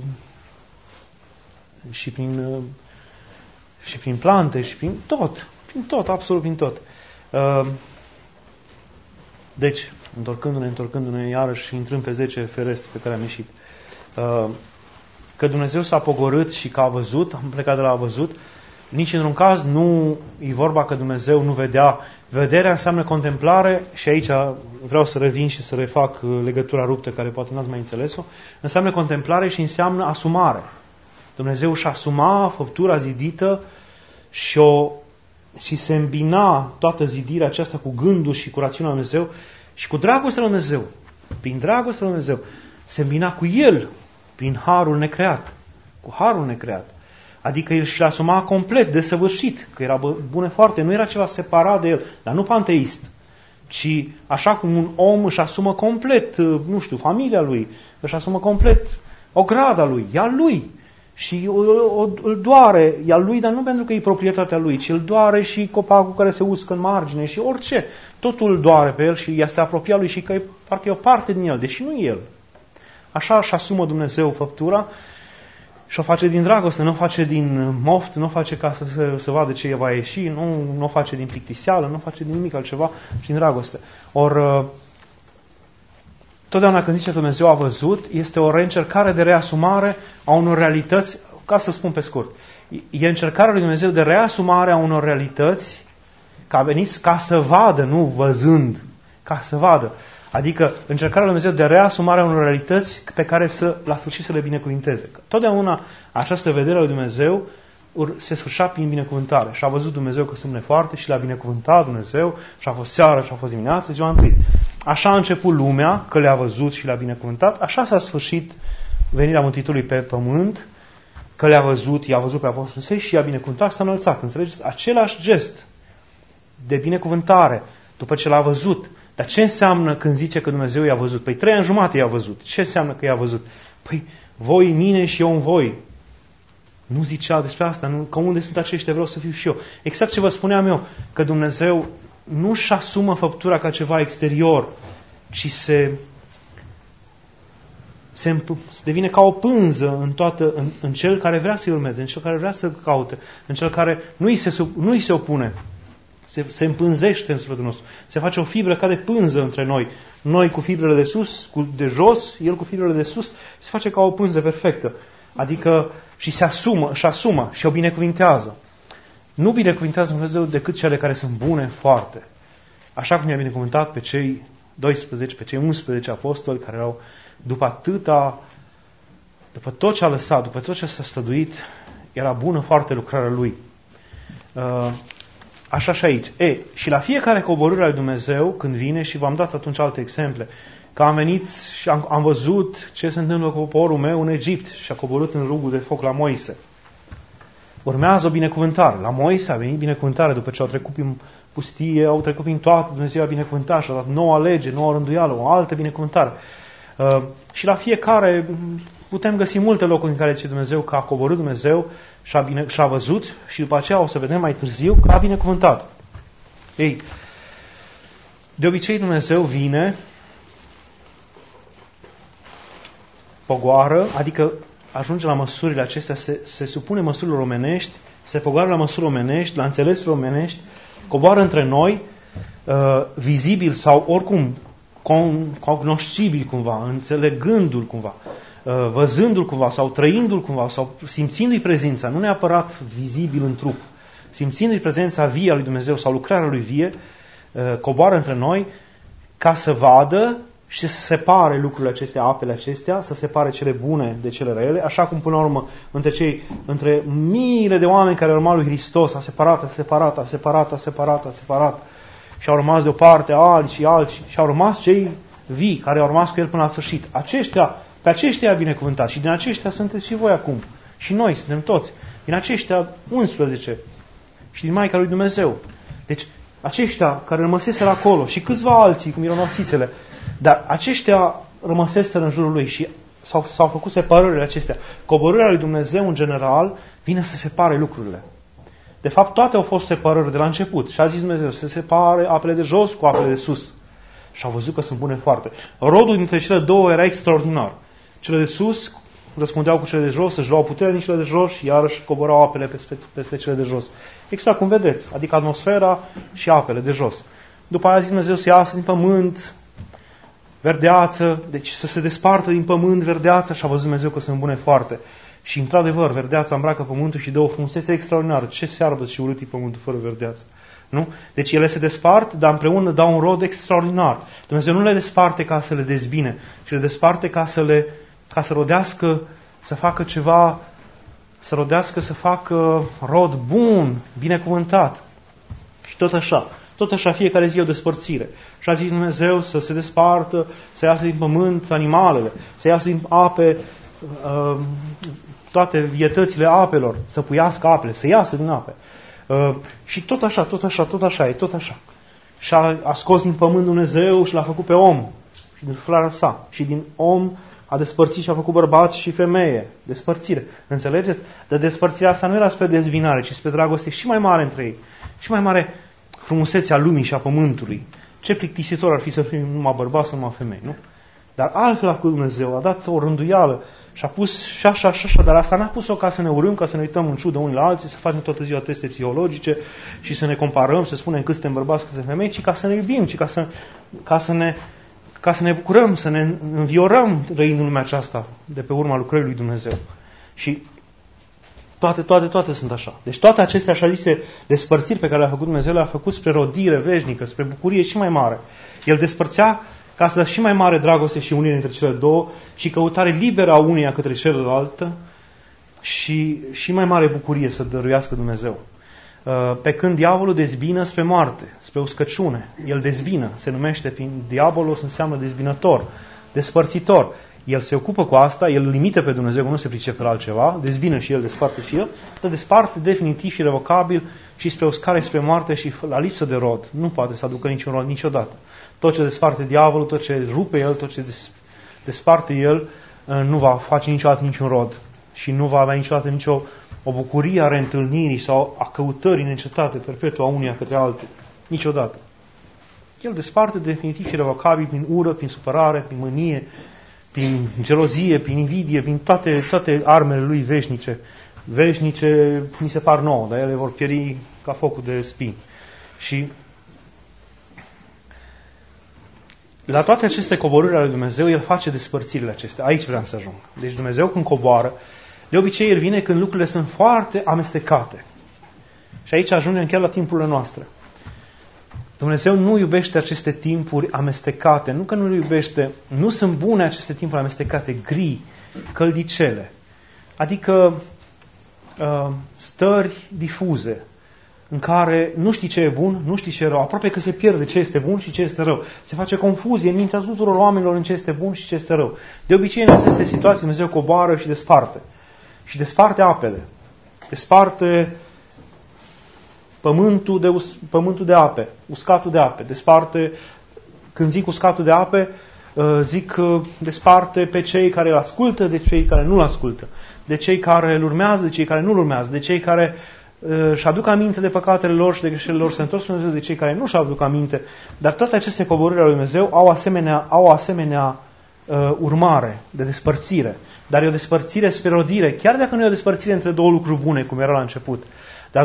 și prin plante, și prin tot, absolut prin tot. Deci, întorcându-ne iarăși și intrând pe 10 ferestre pe care am ieșit. Că Dumnezeu s-a pogorât și că a văzut, am plecat de la a văzut, nici într-un caz nu e vorba că Dumnezeu nu vedea. Vederea înseamnă contemplare și aici vreau să revin și să refac legătura ruptă care poate n-ați mai înțeles-o. Înseamnă contemplare și înseamnă asumare. Dumnezeu își asuma făptura zidită și se îmbina toată zidirea aceasta cu gândul și cu rațiunea lui Dumnezeu și cu dragostea lui Dumnezeu. Prin dragostea lui Dumnezeu se îmbina cu El, prin harul necreat. Cu harul necreat. Adică El și-l asuma complet, desăvârșit, că era bune foarte, nu era ceva separat de El, dar nu panteist, ci așa cum un om își asumă complet, nu știu, familia lui, își asumă complet ograda lui, ea lui. Și îl doare, ea lui, dar nu pentru că e proprietatea lui, ci îl doare și copacul care se uscă în margine și orice. Totul îl doare pe el și ea se apropia lui și că parcă e o parte din el, deși nu e el. Așa își asumă Dumnezeu făptura și o face din dragoste, nu o face din moft, nu o face ca să vadă ce va ieși, nu o face din plictiseală, nu o face din nimic altceva, ci din dragoste. Totdeauna când zice Dumnezeu a văzut, este o reîncercare de reasumare a unor realități, ca să spun pe scurt, e încercarea lui Dumnezeu de reasumare a unor realități, că a venit ca să vadă, nu văzând, ca să vadă. Adică încercarea lui Dumnezeu de reasumarea unor realități pe care la sfârșit să le binecuvinteze. Totdeauna această vedere a lui Dumnezeu se sfârșea prin binecuvântare. Și a văzut Dumnezeu că sunt foarte și l-a binecuvântat Dumnezeu și a fost seară și a fost dimineață, ziua întâi. Așa a început lumea, că le-a văzut și le-a binecuvântat, așa s-a sfârșit venirea Mântuitorului pe pământ, că le-a văzut, i-a văzut pe apostolul săi și i-a binecuvântat și s-a înălțat. Înțelegeți? Același gest de binecuvântare, după ce l-a văzut. Dar ce înseamnă când zice că Dumnezeu i-a văzut? Păi 3 ani jumate i-a văzut. Ce înseamnă că i-a văzut? Păi voi în mine și eu în voi. Nu zicea despre asta, nu, că unde sunt aceștia, vreau să fiu și eu. Exact ce vă spuneam eu, că Dumnezeu nu-și asumă făptura ca ceva exterior, ci se devine ca o pânză în cel care vrea să-i urmeze, în cel care vrea să caute, în cel care nu îi se opune. Se împânzește în sufletul nostru. Se face o fibră ca de pânză între noi. Noi cu fibrele de sus, de jos, el cu fibrele de sus, se face ca o pânză perfectă. Adică și se asumă și o binecuvintează. Nu binecuvintează Dumnezeu decât cele care sunt bune foarte. Așa cum i-a binecuvântat pe cei 12, pe cei 11 apostoli care erau după tot ce a lăsat, după tot ce s-a stăduit, era bună foarte lucrarea lui. Așa și aici. Și la fiecare coborâre a lui Dumnezeu, când vine, și v-am dat atunci alte exemple, că am venit și am văzut ce se întâmplă cu poporul meu în Egipt și a coborât în rugul de foc la Moise. Urmează o binecuvântare. La Moise a venit binecuvântare după ce au trecut prin pustie, au trecut prin toate, Dumnezeu a binecuvântat și a dat noua lege, noua rânduială, o altă binecuvântare. Și la fiecare putem găsi multe locuri în care zice Dumnezeu că a coborât Dumnezeu și a văzut și după aceea o să vedem mai târziu că a binecuvântat. De obicei Dumnezeu vine, pogoară, adică ajunge la măsurile acestea, se supune măsurilor omenești, se pogoară la măsuri omenești, la înțelesuri omenești, coboară între noi, vizibil sau oricum cognoscibil cumva, înțelegându-l cumva, văzându-l cumva sau trăindu-l cumva sau simțindu-i prezența, nu neapărat vizibil în trup, simțindu-i prezența vie a lui Dumnezeu sau lucrarea lui vie, coboară între noi ca să vadă și să separe lucrurile acestea, apele acestea, să separe cele bune de cele rele, așa cum până la urmă între miile de oameni care au urmat lui Hristos a separat și au rămas deoparte alți și au rămas cei vii care au rămas cu el până la sfârșit. Pe aceștia a binecuvântat și din aceștia sunteți și voi acum. Și noi suntem toți. Din aceștia 11 și din Maica lui Dumnezeu. Deci aceștia care rămăseseră acolo și câțiva alții, cum erau noasițele, dar aceștia rămăseseră în jurul lui și s-au făcut separările acestea. Coborârea lui Dumnezeu, în general, vine să separe lucrurile. De fapt, toate au fost separări de la început. Și a zis Dumnezeu să se separe apele de jos cu apele de sus. Și au văzut că sunt bune foarte. Rodul dintre cele două era extraordinar. Cele de sus răspundeau cu cele de jos, își luau puterea din cele de jos și iarăși coborau apele peste cele de jos. Exact cum vedeți, adică atmosfera și apele de jos. După aia a zis Dumnezeu să iasă din pământ verdeață, deci să se despartă din pământ verdeață și a văzut Dumnezeu că sunt bune foarte. Și într-adevăr, verdeața îmbracă pământul și dă o frumusețe extraordinară. Ce searbă și urât e pământul fără verdeață. Nu? Deci ele se despart, dar împreună dau un rod extraordinar. Dumnezeu nu le desparte ca să le dezbine, ci le desparte ca să rodească, să facă ceva, să facă rod bun, binecuvântat. Și tot așa, fiecare zi e o despărțire. Și a zis Dumnezeu să se despartă, să iasă din pământ animalele, să iasă din ape toate vietățile apelor, să puiască apele, să iasă din ape. Și tot așa. Și a scos din pământ Dumnezeu și l-a făcut pe om și din suflarea sa. Și din om a despărțit și a făcut bărbați și femeie. Despărțire. Înțelegeți? Dar despărțirea asta nu era spre dezbinare, ci spre dragoste și mai mare între ei. Și mai mare frumusețea lumii și a pământului. Ce plictisitor ar fi să fim numai bărbați sau numai femei, nu? Dar altfel a făcut Dumnezeu. A dat o rânduială și a pus și așa, dar asta n-a pus-o ca să ne urâm, ca să ne uităm în ciudă unii la alții, să facem toată ziua teste psihologice și să ne comparăm, să spunem cât suntem bărbați, cât suntem femei, ci ca să ne iubim, ci ca să ne bucurăm, să ne înviorăm trăind în lumea aceasta de pe urma lucrării lui Dumnezeu. Și toate sunt așa. Deci toate acestea așa zise despărțiri pe care le-a făcut Dumnezeu, le-a făcut spre rodire veșnică, spre bucurie și mai mare. El despărțea ca să dă și mai mare dragoste și unire între cele două și căutare liberă a uneia către celălaltă și mai mare bucurie să dăruiască Dumnezeu. Pe când diavolul dezbină spre moarte, spre uscăciune, el dezbină, se numește, prin diavolul înseamnă dezbinător, despărțitor. El se ocupă cu asta, el limită pe Dumnezeu, nu se pricepe la altceva, dezbină și el, desparte și el, dar desparte definitiv și revocabil și spre uscare, spre moarte și la lipsă de rod. Nu poate să aducă niciun rod niciodată. Tot ce desparte diavolul, tot ce rupe el, tot ce desparte el, nu va face niciodată niciun rod și nu va avea niciodată nicio o bucurie a reîntâlnirii sau a căutării neîncetate, perpetua unia către altul. Niciodată. El desparte definitiv și revocabil prin ură, prin supărare, prin mânie, prin gelozie, prin invidie, prin toate armele lui veșnice. Veșnice mi se par nouă, dar ele vor pieri ca focul de spini. Și la toate aceste coborâri ale lui Dumnezeu, El face despărțirile acestea. Aici vreau să ajung. Deci Dumnezeu când coboară, de obicei El vine când lucrurile sunt foarte amestecate. Și aici ajungem chiar la timpurile noastre. Dumnezeu nu iubește aceste timpuri amestecate. Nu că nu le iubește, nu sunt bune aceste timpuri amestecate, gri, căldicele. Adică stări difuze, în care nu știi ce e bun, nu știi ce e rău, aproape că se pierde ce este bun și ce este rău. Se face confuzie în mintea tuturor oamenilor în ce este bun și ce este rău. De obicei, în aceste situații, Dumnezeu coboară și desparte. Și desparte apele. Desparte pământul de ape, uscatul de ape. Desparte, când zic uscatul de ape, zic desparte pe cei care îl ascultă de cei care nu îl ascultă. De cei care îl urmează, de cei care nu îl urmează. De cei care își aduc aminte de păcatele lor și de greșelile lor, se întorc spre Dumnezeu, de cei care nu își aduc aminte. Dar toate aceste coborâri ale lui Dumnezeu au o asemenea urmare de despărțire. Dar e o despărțire spre rodire, chiar dacă nu e o despărțire între două lucruri bune, cum era la început. Dar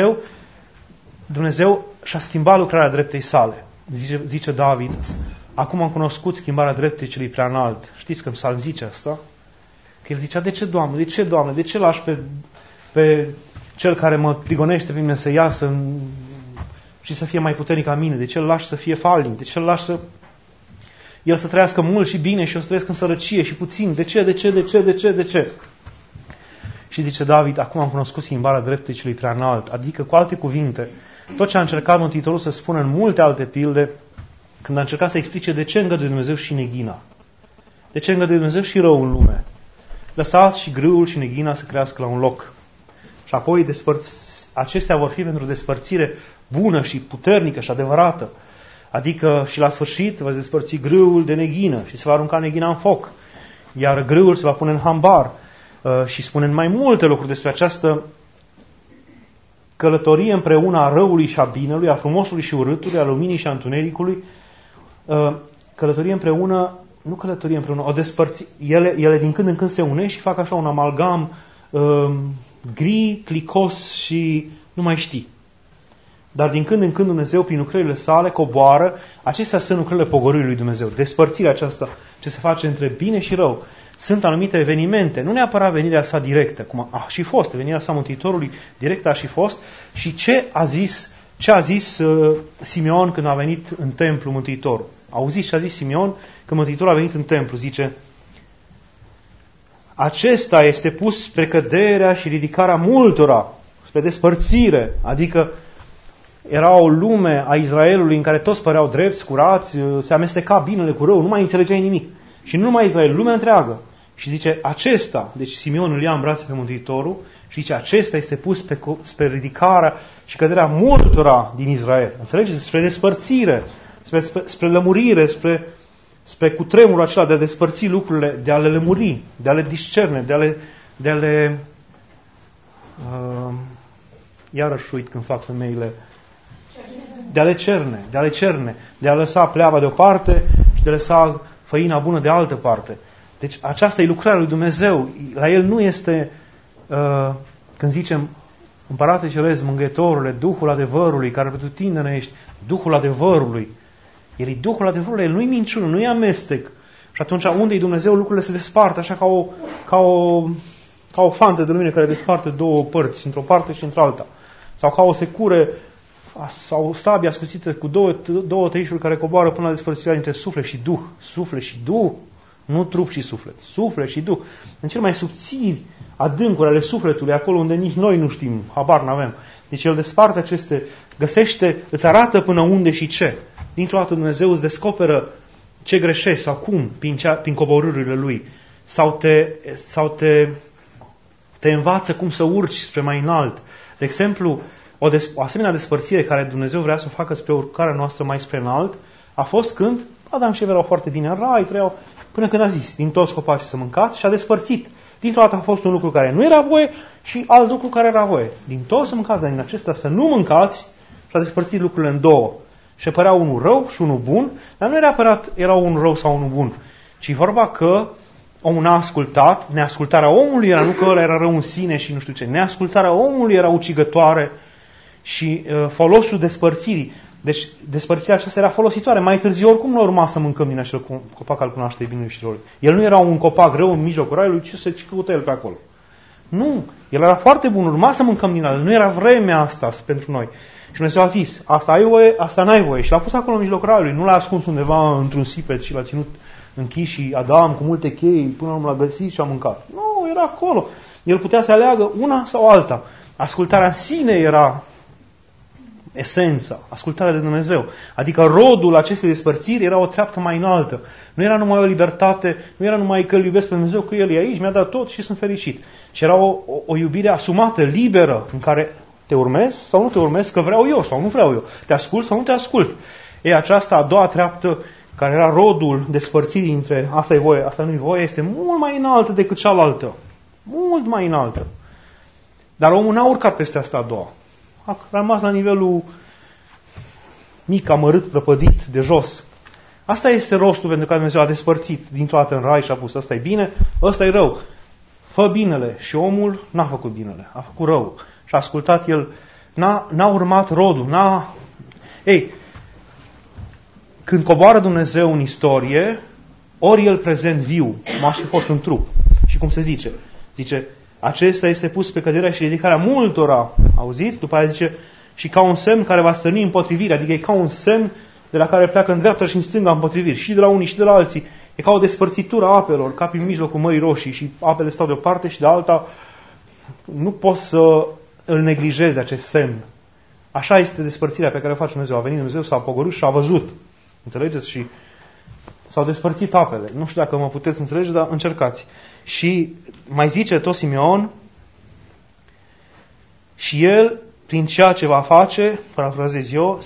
Dumnezeu și-a schimbat lucrarea dreptei sale. Zice David, acum am cunoscut schimbarea dreptei celui preanalt. Știți că în psalm zice asta? Că el zicea, de ce, Doamne? De ce, Doamne? De ce lași pe cel care mă prigonește pe mine să iasă și să fie mai puternic ca mine? De ce îl lași să fie falnic? De ce îl lași el să trăiască mult și bine și eu să trăiesc în sărăcie și puțin? De ce? Și zice David, acum am cunoscut schimbarea dreptei celui preanalt. Adică, cu alte cuvinte, tot ce a încercat Mântuitorul să spună în multe alte pilde, când a încercat să explice de ce îngăduie Dumnezeu și neghina. De ce îngăduie Dumnezeu și rău în lume. Lăsați și grâul și neghina să crească la un loc. Și apoi acestea vor fi pentru despărțire bună și puternică și adevărată. Adică și la sfârșit va despărți grâul de neghină și se va arunca neghina în foc. Iar grâul se va pune în hambar. Și spune în mai multe lucruri despre această călătorie împreună a răului și a binelui, a frumosului și urâtului, a luminii și a întunericului. Călătorie împreună, nu călătorie împreună, o despărți. Ele din când în când se unesc și fac așa un amalgam gri, clicos și nu mai știi. Dar din când în când Dumnezeu, prin lucrările sale, coboară. Acestea sunt lucrările pogorârii lui Dumnezeu. Despărțirea aceasta ce se face între bine și rău. Sunt anumite evenimente, nu neapărat venirea sa directă, cum a și fost, venirea sa Mântuitorului directă a și fost. Și ce a zis Simeon când a venit în templu Mântuitorul? Auziți ce a zis Simeon când Mântuitorul a venit în templu? Zice, acesta este pus spre căderea și ridicarea multora, spre despărțire. Adică era o lume a Israelului în care toți păreau drepți, curați, se amesteca binele cu rău, nu mai înțelegeai nimic. Și nu numai Israel, lumea întreagă. Și zice, acesta, deci Simeon îl ia în brațe pe Mântuitorul și zice, acesta este pus spre ridicarea și căderea multora din Israel. Înțelegeți? Spre despărțire, spre lămurire, spre cutremurul acela de a despărți lucrurile, de a le lămuri, de a le discerne, de a le iarăși uit când fac femeile, de a le cerne, de a lăsa pleava de o parte și de a lăsa făina bună de altă parte. Deci aceasta e lucrarea lui Dumnezeu. La El nu este, când zicem, Împărate Ceresc, Mângâietorule, Duhul adevărului, care pentru tine ești Duhul adevărului. El e Duhul adevărului, El nu-i minciună, nu-i amestec. Și atunci unde e Dumnezeu, lucrurile se despart, așa ca o fantă de lumină care desparte două părți, într-o parte și într-alta. Sau ca o secură sau sabia ascuțită cu două tăișuri care coboară până la despărțirea dintre suflet și duh. Suflet și duh, nu trup și suflet. Suflet și duh. În cel mai subțiri adâncuri ale sufletului, acolo unde nici noi nu știm, habar n-avem. Deci el desparte aceste, găsește, îți arată până unde și ce. Dintr-o dată Dumnezeu îți descoperă ce greșești sau cum, prin coborârile Lui. Sau te învață cum să urci spre mai înalt. De exemplu, o asemenea despărțire care Dumnezeu vrea să o facă spre urcarea noastră mai spre înalt, a fost când Adam și Eva erau foarte bine în rai, trăiau, până când a zis, din toți copacii să mâncați, și a despărțit. Dintr-o dată a fost un lucru care nu era voie și alt lucru care era voie. Din toți să mâncați, dar din acesta să nu mâncați, și a despărțit lucrurile în două. Și părea unul rău și unul bun, dar nu era un rău sau unul bun, ci vorba că omul n-a ascultat, neascultarea omului era, nu că ăla era rău în sine și nu știu ce, neascultarea omului era ucigătoare și folosul despărțirii. Deci despărțirea aceasta era folositoare. Mai târziu oricum nu urma să mâncăm din acel copac al cunoașterii binului și răului. El nu era un copac rău în mijlocul raiului, ce se căută el pe acolo. Nu, el era foarte bun, urma să mâncăm din el. Nu era vremea asta pentru noi. Și Dumnezeu a zis, asta ai voie, asta n-ai voie. Și l-a pus acolo în mijlocul raiului. Nu l-a ascuns undeva într-un sipet și l-a ținut închis și Adam cu multe chei până nu l-a găsit și a mâncat. Nu, era acolo. El putea să aleagă una sau alta. Ascultarea în sine era esența, ascultarea de Dumnezeu. Adică rodul acestei despărțiri era o treaptă mai înaltă. Nu era numai o libertate, nu era numai că îl iubesc pe Dumnezeu, că El e aici, mi-a dat tot și sunt fericit. Și era o iubire asumată, liberă, în care te urmez sau nu te urmez, că vreau eu sau nu vreau eu. Te ascult sau nu te ascult. E aceasta a doua treaptă, care era rodul despărțirii între asta e voie, asta nu e voie, este mult mai înaltă decât cealaltă. Mult mai înaltă. Dar omul n-a urcat peste asta a doua. A rămas la nivelul mic, amărât, prăpădit, de jos. Asta este rostul pentru care Dumnezeu a despărțit dintr-o dată în rai și a pus, ăsta e bine, ăsta e rău. Fă binele. Și omul n-a făcut binele, a făcut rău. Și a ascultat el, n-a urmat rodul, Ei, când coboară Dumnezeu în istorie, ori El prezent viu, cum aș fi fost un trup. Și cum se zice? Zice, acesta este pus pe căderea și ridicarea multora. Auziți? După aia zice, și ca un semn care va stârni împotrivire. Adică e ca un semn de la care pleacă în dreapta și în stânga împotriviri. Și de la unii și de la alții. E ca o despărțitură a apelor, ca prin mijlocul Mării Roșii. Și apele stau de o parte și de alta. Nu poți să îl neglijezi acest semn. Așa este despărțirea pe care o face Dumnezeu. A venit Dumnezeu, s-a pogorât și a văzut. Înțelegeți? Și s-au despărțit apele. Nu știu dacă mă puteți înțelege, dar încercați. Și mai zice tot Simeon, și el, prin ceea ce va face, parafrazez eu,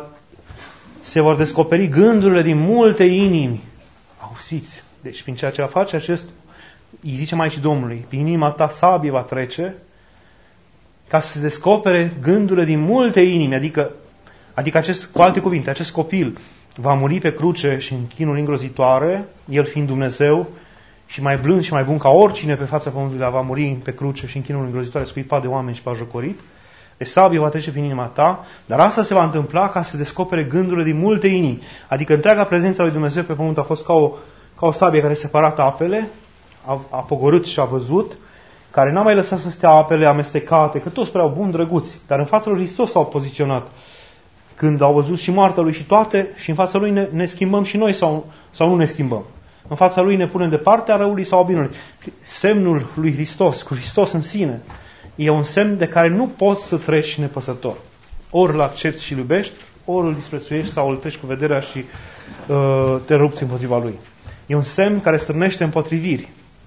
se vor descoperi gândurile din multe inimi. Auziți? Deci prin ceea ce va face îi zice mai și Domnului, prin inima ta sabie va trece, ca să se descopere gândurile din multe inimi. Adică cu alte cuvinte, acest copil va muri pe cruce și în chinuri îngrozitoare, el fiind Dumnezeu, și mai blând și mai bun ca oricine pe fața pământului, va muri pe cruce și în chinuri îngrozitoare, scuipat de oameni și bajocorit. Deci sabia va trece prin inima ta, dar asta se va întâmpla ca să se descopere gândurile din multe inimi. Adică întreaga prezența lui Dumnezeu pe pământ a fost ca o sabie care separată apele, a pogorât și a văzut, care n-a mai lăsat să stea apele amestecate, că toți prea buni, drăguți, dar în fața lui Hristos s-au poziționat. Când au văzut și moartea lui și toate, și în fața lui ne schimbăm și noi sau nu ne schimbăm. În fața lui ne punem de partea răului sau a binului. Semnul lui Hristos, cu Hristos în sine, e un semn de care nu poți să treci nepăsător. Ori îl accepti și îl iubești, ori îl disprețuiești sau îl treci cu vederea și te rupți împotriva lui. E un semn care strânește împotriviri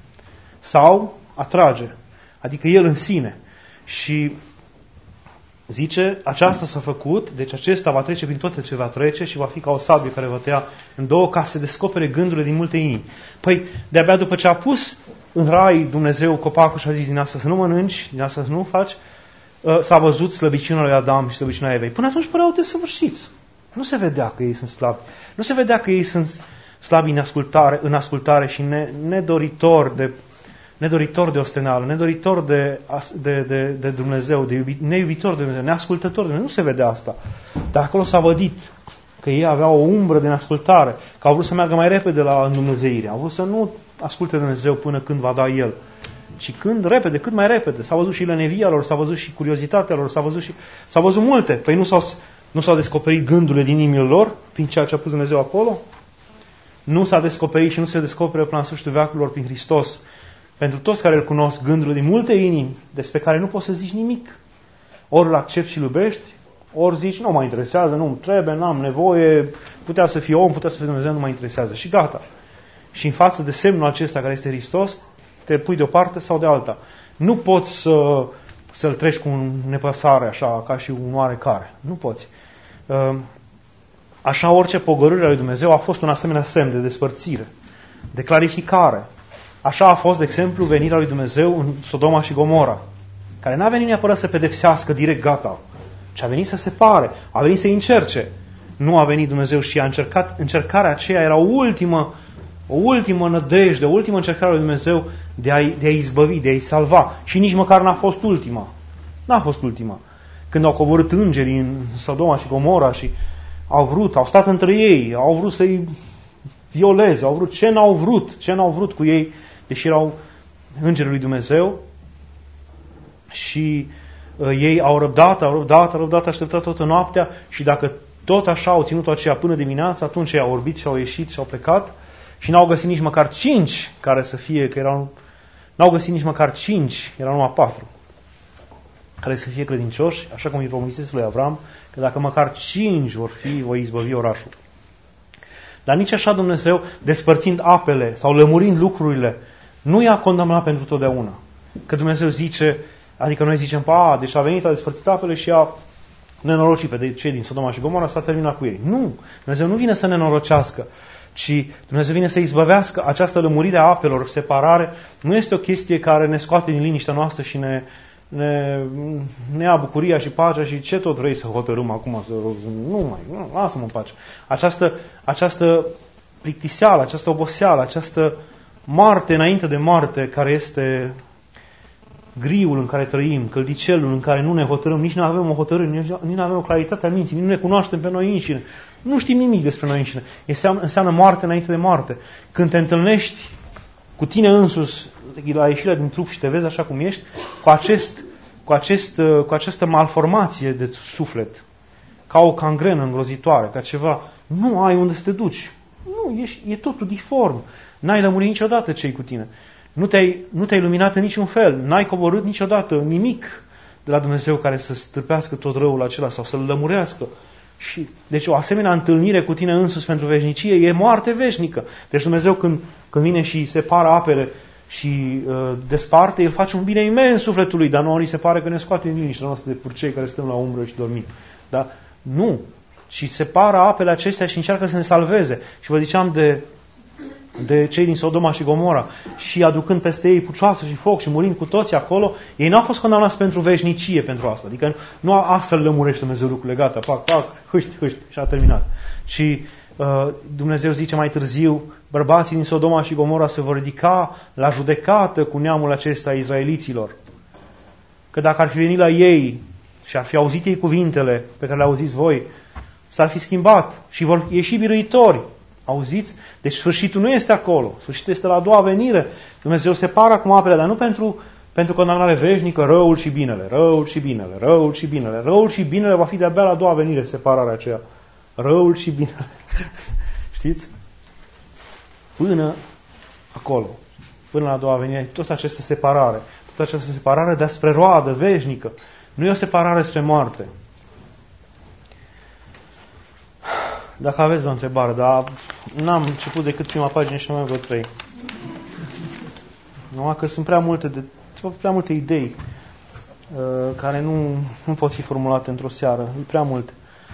sau atrage. Adică el în sine. Și zice, aceasta s-a făcut, deci acesta va trece prin toate ce va trece și va fi ca o sabie care va tăia în două ca să se descopere gândurile din multe inimi. Păi, de-abia după ce a pus în rai Dumnezeu copacul și a zis din asta să nu mănânci, din asta să nu faci, s-a văzut slăbiciunea lui Adam și slăbiciunea Evei. Până atunci păreau desăvârșiți. Nu se vedea că ei sunt slabi. Nu se vedea că ei sunt slabi în ascultare și nedoritori de ostenală, nedoritor de Dumnezeu, neiubitor de Dumnezeu, neascultător de Dumnezeu. Nu se vedea asta. Dar acolo s-a vădit că ei aveau o umbră de neascultare, că au vrut să meargă mai repede la îndumnezeire. Au vrut să nu asculte Dumnezeu până când va da El. Și repede, cât mai repede. S-a văzut și lenevia lor, s-a văzut și curiozitatea lor, s-a văzut multe. Păi nu Nu s-au descoperit gândurile din inimile lor prin ceea ce a pus Dumnezeu acolo? Nu s-a descoperit și nu se descoperă până la sfârșitul veacurilor prin Hristos. Pentru toți care îl cunosc, gândurile din multe inimi despre care nu poți să zici nimic. Ori îl accepti și îl iubești, ori zici, nu mă interesează, nu trebuie, n-am nevoie, putea să fie om, putea să fie Dumnezeu, nu mă interesează. Și gata. Și în față de semnul acesta care este Hristos, te pui de o parte sau de alta. Nu poți să-l treci cu nepăsare, așa, ca și un oarecare. Nu poți. Așa orice pogorâre a lui Dumnezeu a fost un asemenea semn de despărțire, de clarificare. Așa a fost, de exemplu, venirea lui Dumnezeu în Sodoma și Gomora, care n-a venit neapărat să pedepsească direct gata, ci a venit să separe, a venit să încerce. Nu a venit Dumnezeu și a încercat, încercarea aceea era o ultimă nădejde, o ultimă încercare a lui Dumnezeu de a-i izbăvi, de a-i salva. Și nici măcar n-a fost ultima. N-a fost ultima. Când au coborât îngerii în Sodoma și Gomora și au stat între ei, au vrut să-i violeze, au vrut ce n-au vrut cu ei, deși erau îngerii lui Dumnezeu. Și ei au răbdat, așteptat toată noaptea și dacă tot așa au ținut aceea până dimineața, atunci ei au orbit și au ieșit și au plecat și n-au găsit nici măcar 5 care să fie, n-au găsit nici măcar 5, erau numai 4 care să fie credincioși, așa cum îi promisese lui Avram, că dacă măcar 5 voi izbăvi orașul. Dar nici așa Dumnezeu, despărțind apele sau lămurind lucrurile, nu i-a condamnat pentru totdeauna. Că Dumnezeu zice, adică noi zicem, deci a venit, a despărțit apele și a nenorocit pe cei din Sodoma și Gomora, s-a terminat cu ei. Nu! Dumnezeu nu vine să nenorocească, ci Dumnezeu vine să izbăvească această lămurire a apelor, separare. Nu este o chestie care ne scoate din liniștea noastră și ne ia bucuria și pacea și ce tot vrei să hotărâm acum, lasă-mă în pace. Această plictiseală, această oboseală, această moarte înainte de moarte, care este griul în care trăim, căldicelul în care nu ne hotărâm, nici nu avem o hotărâre, nici nu avem o claritate a minții, nici nu ne cunoaștem pe noi înșine. Nu știm nimic despre noi înșine. Înseamnă moarte înainte de moarte. Când te întâlnești cu tine însuți la ieșirea din trup și te vezi așa cum ești, cu această malformație de suflet, ca o cangrenă îngrozitoare, ca ceva, nu ai unde să te duci. Nu, e totul diform. N-ai lămurit niciodată ce-i cu tine. Nu te-ai luminat în niciun fel. N-ai coborât niciodată nimic de la Dumnezeu care să stârpească tot răul acela sau să-l lămurească. Și, deci o asemenea întâlnire cu tine însuți pentru veșnicie e moarte veșnică. Deci Dumnezeu când vine și separă apele și desparte, El face un bine imens sufletului, dar nouă ni se pare că ne scoate din liniștea noastră de purcei care stăm la umbră și dormim. Da? Nu. Și separă apele acestea și încearcă să ne salveze. Și vă ziceam de cei din Sodoma și Gomora și aducând peste ei pucioasă și foc și murind cu toții acolo, ei nu au fost condamnați pentru veșnicie pentru asta. Adică nu astfel lămurește Dumnezeu lucrurile, gata, pac, hâști și a terminat. Și Dumnezeu zice mai târziu, bărbații din Sodoma și Gomora se vor ridica la judecată cu neamul acesta a izraeliților. Că dacă ar fi venit la ei și ar fi auzit ei cuvintele pe care le auziți voi, s-ar fi schimbat și vor ieși biruitori. Auziți? Deci sfârșitul nu este acolo. Sfârșitul este la a doua venire. Dumnezeu separă acum apele, dar nu pentru condamnare veșnică, răul și binele. Răul și binele, răul și binele. Răul și binele va fi de-abia la a doua venire, separarea aceea. Răul și binele. Știți? Până acolo. Până la a doua venire. Tot această separare, dar spre roadă veșnică. Nu e o separare spre moarte. Dacă aveți o întrebare, dar n-am început decât prima pagină și nu mai vreo 3. Numai că sunt prea multe idei care nu pot fi formulate într-o seară. E prea mult.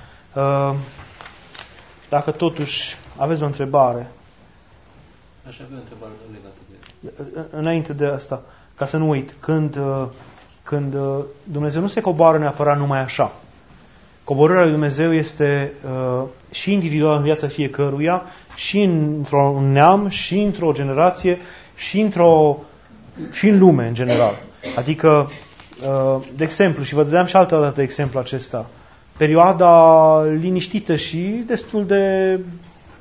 Dacă totuși aveți o întrebare. Aș avea o întrebare legată de... Înainte de asta, ca să nu uit, când Dumnezeu nu se coboară neapărat numai așa. Coborârea lui Dumnezeu este și individual în viața fiecăruia, și într-un neam, și într-o generație, și în lume în general. Adică, de exemplu, și vă dădeam și altă dată exemplu acesta, perioada liniștită și destul de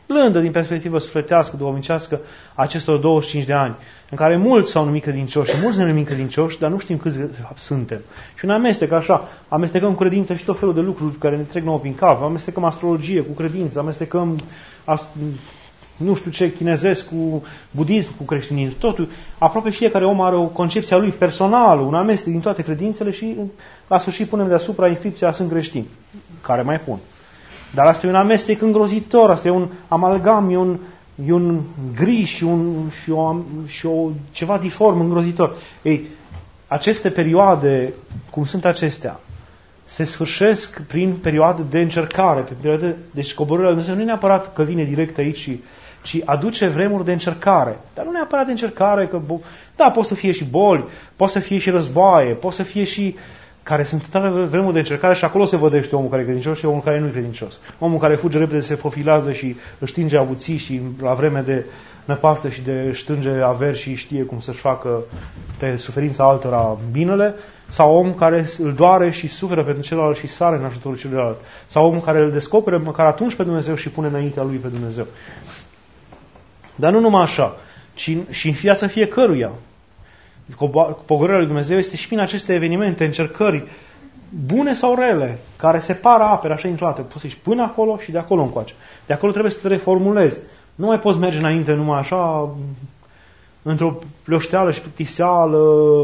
blândă din perspectivă sufletească, duhovnicească, acestor 25 de ani, în care mulți s-au numit credincioși și mulți ne numim credincioși, dar nu știm câți suntem. Și un amestec așa, amestecăm cu credință și tot felul de lucruri care ne trec nouă prin cap, amestecăm astrologie cu credință, amestecăm nu știu ce, chinezesc cu budism, cu creștinism, totul. Aproape fiecare om are o concepție a lui personală, un amestec din toate credințele și la sfârșit punem deasupra inscripția sunt creștini, care mai pun. Dar asta e un amestec îngrozitor, asta e un amalgam, e un gri și ceva diform, îngrozitor. Ei, aceste perioade, cum sunt acestea, se sfârșesc prin perioade de încercare, deci coborârea lui Dumnezeu nu e neapărat că vine direct aici, ci aduce vremuri de încercare. Dar nu neapărat de încercare, că da, pot să fie și boli, pot să fie și războaie, pot să fie și care sunt vremuri de încercare și acolo se vădește omul care e credincios și omul care nu e credincios. Omul care fuge repede, se fofilează și își stinge avuții și la vreme de năpastă și de strânge averi și știe cum să-și facă pe suferința altora binele, sau omul care îl doare și suferă pentru celălalt și sare în ajutorul celuilalt, sau omul care îl descoperă măcar atunci pe Dumnezeu și pune înaintea lui pe Dumnezeu. Dar nu numai așa, ci și în viața fiecăruia. Pogorârea lui Dumnezeu este și prin aceste evenimente, încercări bune sau rele, care separă apele așa intrate. Poți să ieși până acolo și de acolo încoace. De acolo trebuie să te reformulezi. Nu mai poți merge înainte numai așa, într-o pleoșteală și plictiseală,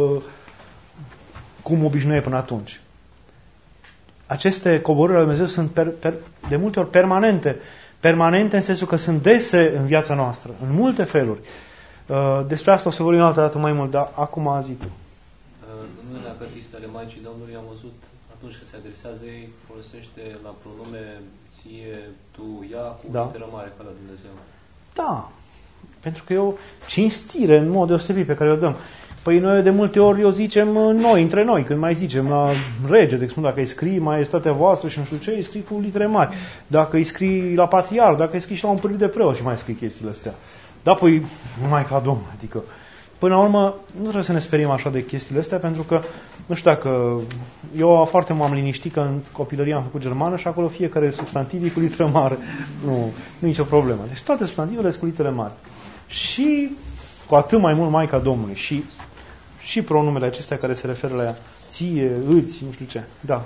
cum obișnuie până atunci. Aceste coborâri ale Dumnezeu sunt de multe ori permanente. Permanente în sensul că sunt dese în viața noastră, în multe feluri. Despre asta o să vorbim altă dată mai mult, dar acum zi tu. În unele acătiste ale Maicii Domnului am văzut, atunci când se adresează ei, folosește la pronume ție, tu, ea, cu literă mare ca la Dumnezeu. Da, pentru că e o cinstire în mod deosebit pe care o dăm. Păi noi de multe ori o zicem noi, între noi, când mai zicem la rege, de exemplu, dacă îi scrii maestatea voastră și nu știu ce, îi scrii cu litere mari. Dacă îi scrii la patriarh, dacă îi scrii și la un părinte de preot și mai scrii chestiile astea. Da, păi, numai ca Domn, adică, până la urmă, nu trebuie să ne speriem așa de chestiile astea, pentru că, nu știu dacă, eu foarte m-am liniștit că în copilărie am făcut germană și acolo fiecare substantiv e cu litere mare. Nu e nicio problemă. Deci toate substantivele sunt cu litere mari. Și cu atât mai mult Maica Domnului. Și pronumele acestea care se referă la ea. Ție, îți, nu știu ce. Da.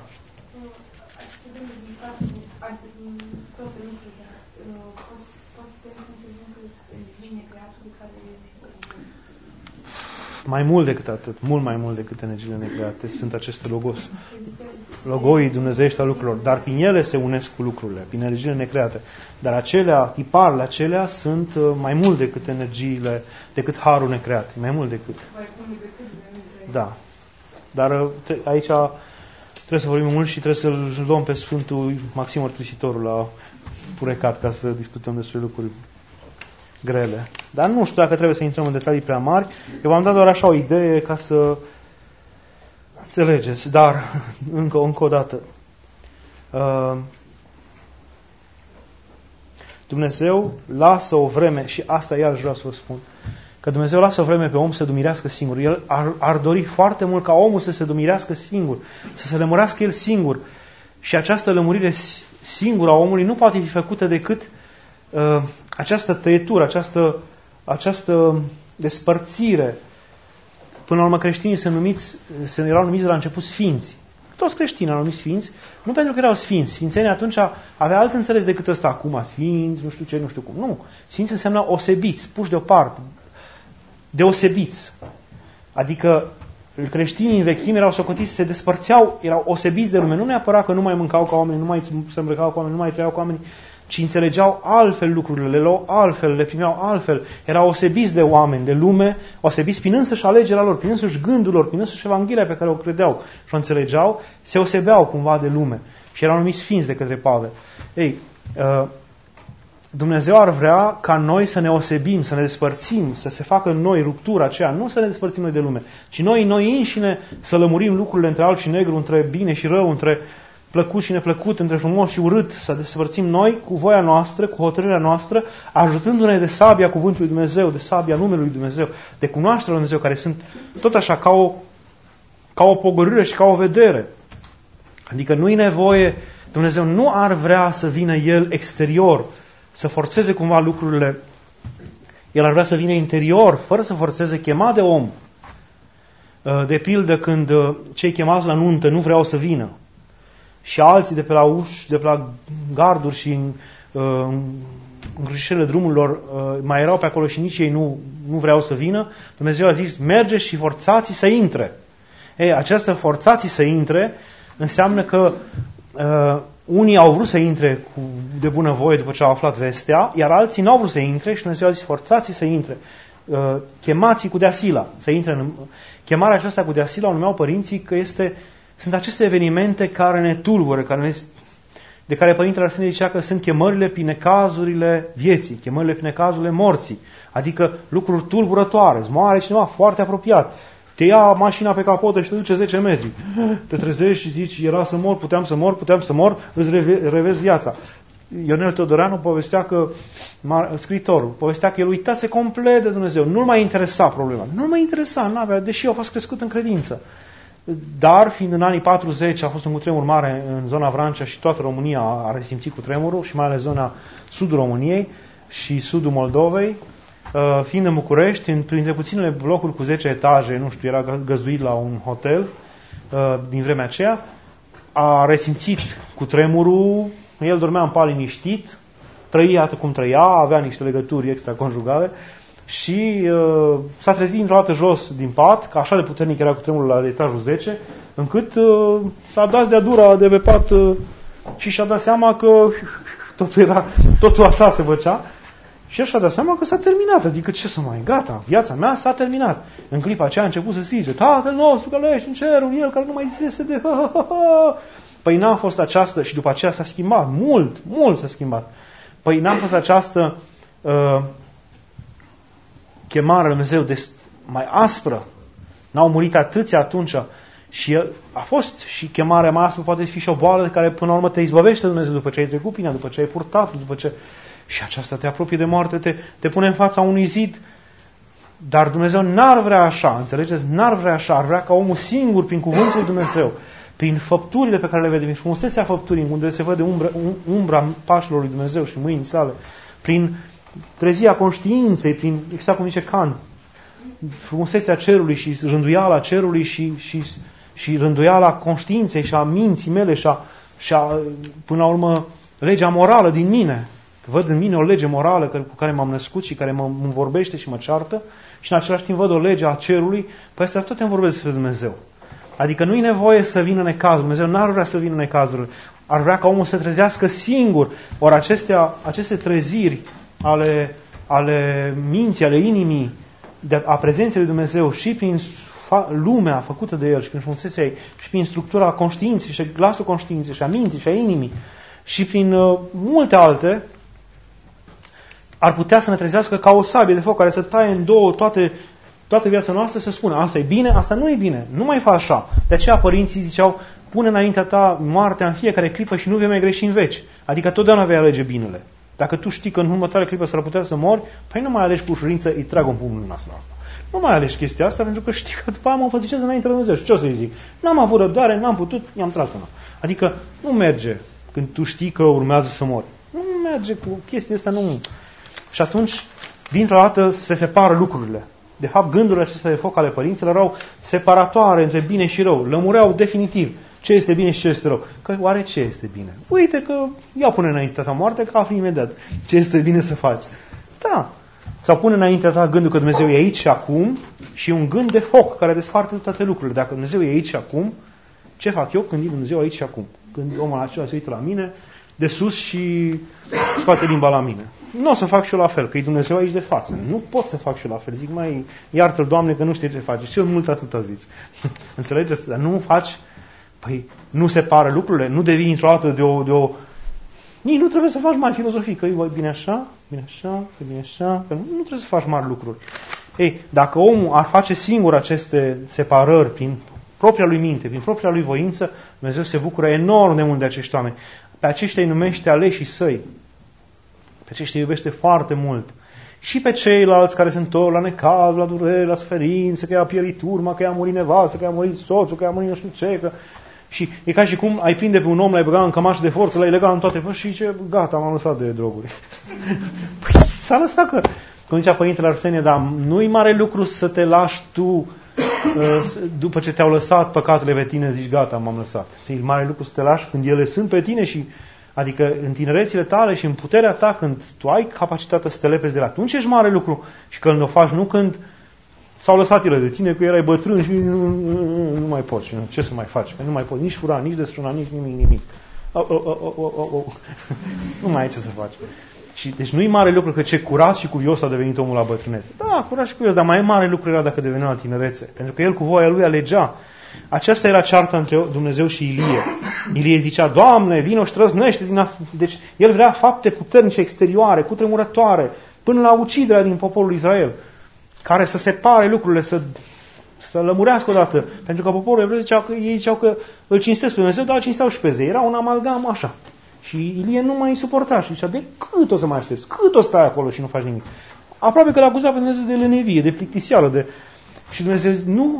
Mai mult decât atât, mult mai mult decât energiile necreate sunt aceste logos. Logoii dumnezeiești al lucrurilor. Dar prin ele se unesc cu lucrurile, prin energiile necreate. Dar acelea, tiparele acelea sunt mai mult decât energiile, decât harul necreat. Mai mult decât. Da. Dar aici trebuie să vorbim mult și trebuie să-l luăm pe Sfântul Maxim Mărturisitorul la Purecat ca să discutăm despre lucruri grele. Dar nu știu dacă trebuie să intrăm în detalii prea mari. Eu v-am dat doar așa o idee ca să înțelegeți. Dar, încă o dată, Dumnezeu lasă o vreme, și asta iarăși vreau să vă spun, că Dumnezeu lasă o vreme pe om să se dumirească singur. El ar dori foarte mult ca omul să se dumirească singur, să se lămurească el singur. Și această lămurire singură a omului nu poate fi făcută decât această tăietură, această despărțire. Până la urmă creștinii erau numiți la început sfinți. Toți creștinii erau numiți sfinți, nu pentru că erau sfinți. Sfințenia atunci avea alt înțeles decât ăsta acum, sfinți, nu știu ce, nu știu cum. Nu. Sfinți înseamnă osebiți, puși deoparte, deosebiți. Adică creștinii în vechime erau socotiți, se despărțeau, erau osebiți de lume. Nu neapărat că nu mai mâncau ca oameni, nu mai se îmbrăcau ca oameni, nu mai trăiau ca oameni, ci înțelegeau altfel lucrurile, le luau altfel, le primeau altfel. Erau osebiți de oameni, de lume, osebiți prin însăși alegerea lor, prin însăși gândul lor, prin însăși Evanghelia pe care o credeau și o înțelegeau, se osebeau cumva de lume și erau numiți sfinți de către Pavel. Ei, Dumnezeu ar vrea ca noi să ne osebim, să ne despărțim, să se facă în noi ruptura aceea, nu să ne despărțim noi de lume, ci noi înșine să lămurim lucrurile între alb și negru, între bine și rău, între plăcut și neplăcut, între frumos și urât, să despărțim noi cu voia noastră, cu hotărârea noastră, ajutându-ne de sabia cuvântului Dumnezeu, de sabia numelui Dumnezeu, de cunoașterea lui Dumnezeu, care sunt tot așa ca o pogorâre și ca o vedere. Adică nu-i nevoie, Dumnezeu nu ar vrea să vină El exterior, să forțeze cumva lucrurile. El ar vrea să vină interior, fără să forțeze, chemat de om. De pildă, când cei chemați la nuntă nu vreau să vină și alții de pe la uși, de pe la garduri și în îngrișele drumurilor mai erau pe acolo și nici ei nu vreau să vină, Dumnezeu a zis, mergeți și forțați să intre. Această forțați să intre înseamnă că unii au vrut să intre de bunăvoie după ce au aflat vestea, iar alții nu au vrut să intre și Dumnezeu a zis, forțați să intre. Chemați cu deasila să intre. Chemarea aceasta cu deasila o numeau părinții că sunt aceste evenimente care ne tulbură, de care Părintele Arsenie zicea că sunt chemările prin necazurile vieții, chemările prin necazurile morții, adică lucruri tulburătoare, îți moare cineva foarte apropiat, te ia mașina pe capotă și te duce 10 metri, te trezești și zici, era să mor, puteam să mor, îți revezi viața. Ionel Teodoreanu povestea că, scriitorul, povestea că el uitase complet de Dumnezeu, nu-l mai interesa problema, nu-l mai interesa, n-avea, deși a fost crescut în credință. Dar, fiind în anii 40, a fost un cutremur mare în zona Vrancea și toată România a resimțit cutremurul și mai ales zona sudul României și sudul Moldovei, fiind în București, printre puținele blocuri cu 10 etaje, nu știu, era găzduit la un hotel din vremea aceea, a resimțit cutremurul, el dormea în pat liniștit, trăia atât cum trăia, avea niște legături extraconjugale și s-a trezit dintr-o dată jos din pat, că așa de puternic era cutremurul la etajul 10, încât s-a dat de-a dura de pe pat și și-a dat seama că totul așa se făcea și el și-a dat seama că s-a terminat, adică ce să mai, gata, viața mea s-a terminat. În clipa aceea a început să strige, Tatăl nostru care ești în cerul, el care nu mai zise de Păi n-a fost această, și după aceea s-a schimbat, mult s-a schimbat. Păi n-a fost această chemare lui Dumnezeu mai aspră. N-au murit atâția atunci. Și a fost și chemarea mai aspră, poate fi și o boală de care până la urmă te izbăvește Dumnezeu după ce ai trecut prin ea, după ce ai purtat, după ce... Și aceasta te apropie de moarte, te pune în fața unui zid. Dar Dumnezeu n-ar vrea așa, înțelegeți? N-ar vrea așa, ar vrea ca omul singur, prin cuvântul lui Dumnezeu, prin făpturile pe care le vede, prin frumusețea făpturii, unde se vede umbra pașilor lui Dumnezeu și mâinii sale, prin trezirea conștiinței, prin, exact cum zice Kant, frumusețea cerului și rânduiala cerului și rânduiala conștiinței și a minții mele și a, până la urmă, legea morală din mine. Văd în mine o lege morală cu care m-am născut și care mă vorbește și mă ceartă și în același timp văd o lege a cerului, pe astea toate îmi vorbesc despre Dumnezeu. Adică nu e nevoie să vină necazul. Dumnezeu n-ar vrea să vină necazul. Ar vrea ca omul să trezească singur. Ori aceste treziri ale minții, ale inimii, a prezenței lui Dumnezeu și prin lumea făcută de El și prin frumusețea ei și prin structura conștiinței și glasul conștiinței și a minții și a inimii și prin multe alte, ar putea să ne trezească ca o sabie de foc care să taie în două toată viața noastră, să spună asta e bine, asta nu e bine, nu mai fa așa. De aceea părinții ziceau, pune înaintea ta moartea în fiecare clipă și nu vei mai greși în veci. Adică totdeauna vei alege binele. Dacă tu știi că în următoarea clipă s-ar putea să mori, păi nu mai alegi cu ușurință, îi trag un pumn în asta. Nu mai alegi chestia asta, pentru că știi că după aia mă înfățișez înainte de Dumnezeu. Și ce o să-i zic? N-am avut răbdare, n-am putut, i-am tras una. Adică nu merge când tu știi că urmează să mori. Nu merge cu chestia asta, nu. Și atunci, dintr-o dată, se separă lucrurile. De fapt, gândurile acestea de foc ale părinților erau separatoare între bine și rău. Lămureau definitiv ce este bine și ce este rău. Că oare ce este bine? Uite că ia pune înaintea ta moarte, că afli imediat ce este bine să faci. Da. Sau pune înaintea ta gândul că Dumnezeu e aici și acum și un gând de foc care desfarte toate lucrurile. Dacă Dumnezeu e aici și acum, ce fac eu când e Dumnezeu aici și acum? Când omul acela se uită la mine de sus și scoate limba la mine. Nu o să fac și eu la fel, că e Dumnezeu aici de față. Nu pot să fac și eu la fel. Zic, mai iartă-L, Doamne, că nu știi ce faci. Și eu mult atâta zici. Înțelegeți? Dar nu faci, păi nu separă lucrurile, nu devii într-o dată de o... Nici nu trebuie să faci mari filozofii, că e bine așa, bine așa, bine așa, că nu trebuie să faci mari lucruri. Ei, dacă omul ar face singur aceste separări prin propria lui minte, prin propria lui voință, Dumnezeu se bucură enorm de mult de acești oameni. Pe aceștia îi numește aleșii săi. Pe aceștia îi iubește foarte mult. Și pe ceilalți care se întorc la necaz, la durere, la suferință, că i-a pierit urma, că i-a murit nevastă, că i-a murit soțul, că i-a murit nu știu ce, că... Și e ca și cum ai prinde pe un om, l-ai băgat în cămașă de forță, l-ai legat în toate părți și zice, gata, m-am lăsat de droguri. Păi, s-a lăsat că, cum zicea Părintele Arsenie, dar nu-i mare lucru să te lași tu, după ce te-au lăsat păcatele pe tine, zici, gata, m-am lăsat. E mare lucru să te lași când ele sunt pe tine și, adică în tinerețile tale și în puterea ta, când tu ai capacitatea să te lepezi de la atunci, ești mare lucru și când o faci, nu când s-au lăsat ele de tine, că erai bătrân și nu mai poți. Ce să mai faci? Că nu mai poți nici fura, nici destruna, nici nimic. Nu mai ai ce să faci. Și, deci nu e mare lucru că ce curat și cuvios a devenit omul la bătrânețe. Da, curat și cuvios, dar mai mare lucru era dacă devenea la tinerețe. Pentru că el cu voia lui alegea. Aceasta era cearta între Dumnezeu și Ilie. Ilie zicea, Doamne, vino și trăznește din asta. Deci el vrea fapte puternice exterioare, cutremurătoare, până la uciderea din poporul Israel, care să separe lucrurile, să lămurească odată. Pentru că poporul evreu ei ziceau că îl cinstesc pe Dumnezeu, dar cinsteau și pe zei. Era un amalgam așa. Și Ilie nu mai suporta și zicea, de cât o să mai aștepți? Cât o să stai acolo și nu faci nimic? Aproape că l-a acuzat pe Dumnezeu de lenevie, de plictisială. Și Dumnezeu nu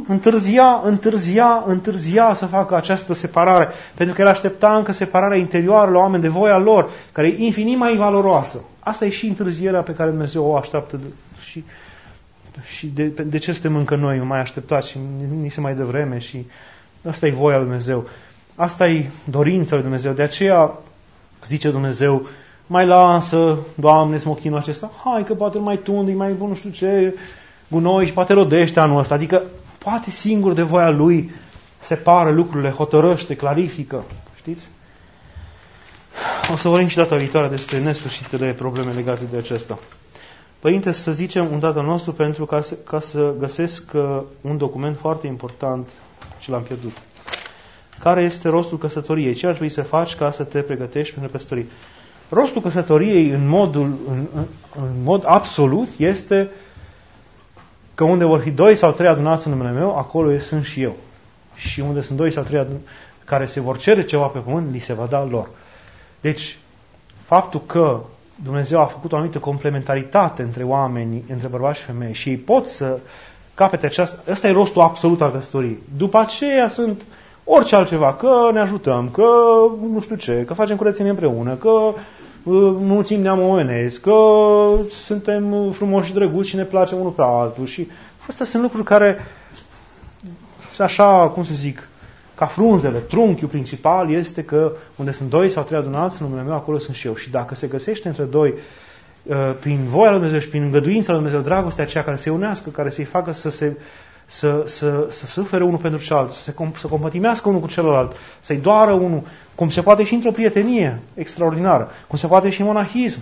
întârzia să facă această separare. Pentru că el aștepta încă separarea interioară la oameni de voia lor, care e infinit mai valoroasă. Asta e și întârzierea pe care Dumnezeu o așteaptă. Și de ce suntem încă noi mai așteptați și ni se mai dă vreme și asta e voia lui Dumnezeu. Asta e dorința lui Dumnezeu. De aceea zice Dumnezeu, mai lasă, Doamne, smochinul acesta, hai că poate mai tund, e mai bun, nu știu ce, gunoi și poate rodește anul ăsta. Adică poate singur de voia Lui separă lucrurile, hotărăște, clarifică. Știți? O să vorbim și data viitoare despre nesfârșitele probleme legate de acesta. Părinte, să zicem un Tatăl nostru pentru ca să găsesc un document foarte important ce l-am pierdut. Care este rostul căsătoriei? Ce ar trebui să faci ca să te pregătești pentru căsătorie? Rostul căsătoriei în mod absolut este că unde vor fi 2 sau 3 adunați în numele meu, acolo sunt și eu. Și unde sunt 2 sau 3 care se vor cere ceva pe pământ, li se va da lor. Deci, faptul că Dumnezeu a făcut o anumită complementaritate între oameni, între bărbați și femei și ei pot să capete aceasta, ăsta e rostul absolut al căsătoriei. După aceea sunt orice altceva, că ne ajutăm, că nu știu ce, că facem curățenie împreună, că mulțim neamul omenesc, că suntem frumoși și drăguți și ne place unul pe altul. Și astea sunt lucruri care, așa, cum să zic, ca frunzele, trunchiul principal este că unde sunt 2 sau 3 adunați, în numele meu, acolo sunt și eu. Și dacă se găsește între 2, prin voia lui Dumnezeu și prin îngăduința lui Dumnezeu, dragostea aceea care se unească, care să-i facă să sufere unul pentru celălalt, să compătimească unul cu celălalt, să-i doară unul, cum se poate și într-o prietenie extraordinară, cum se poate și în monahism,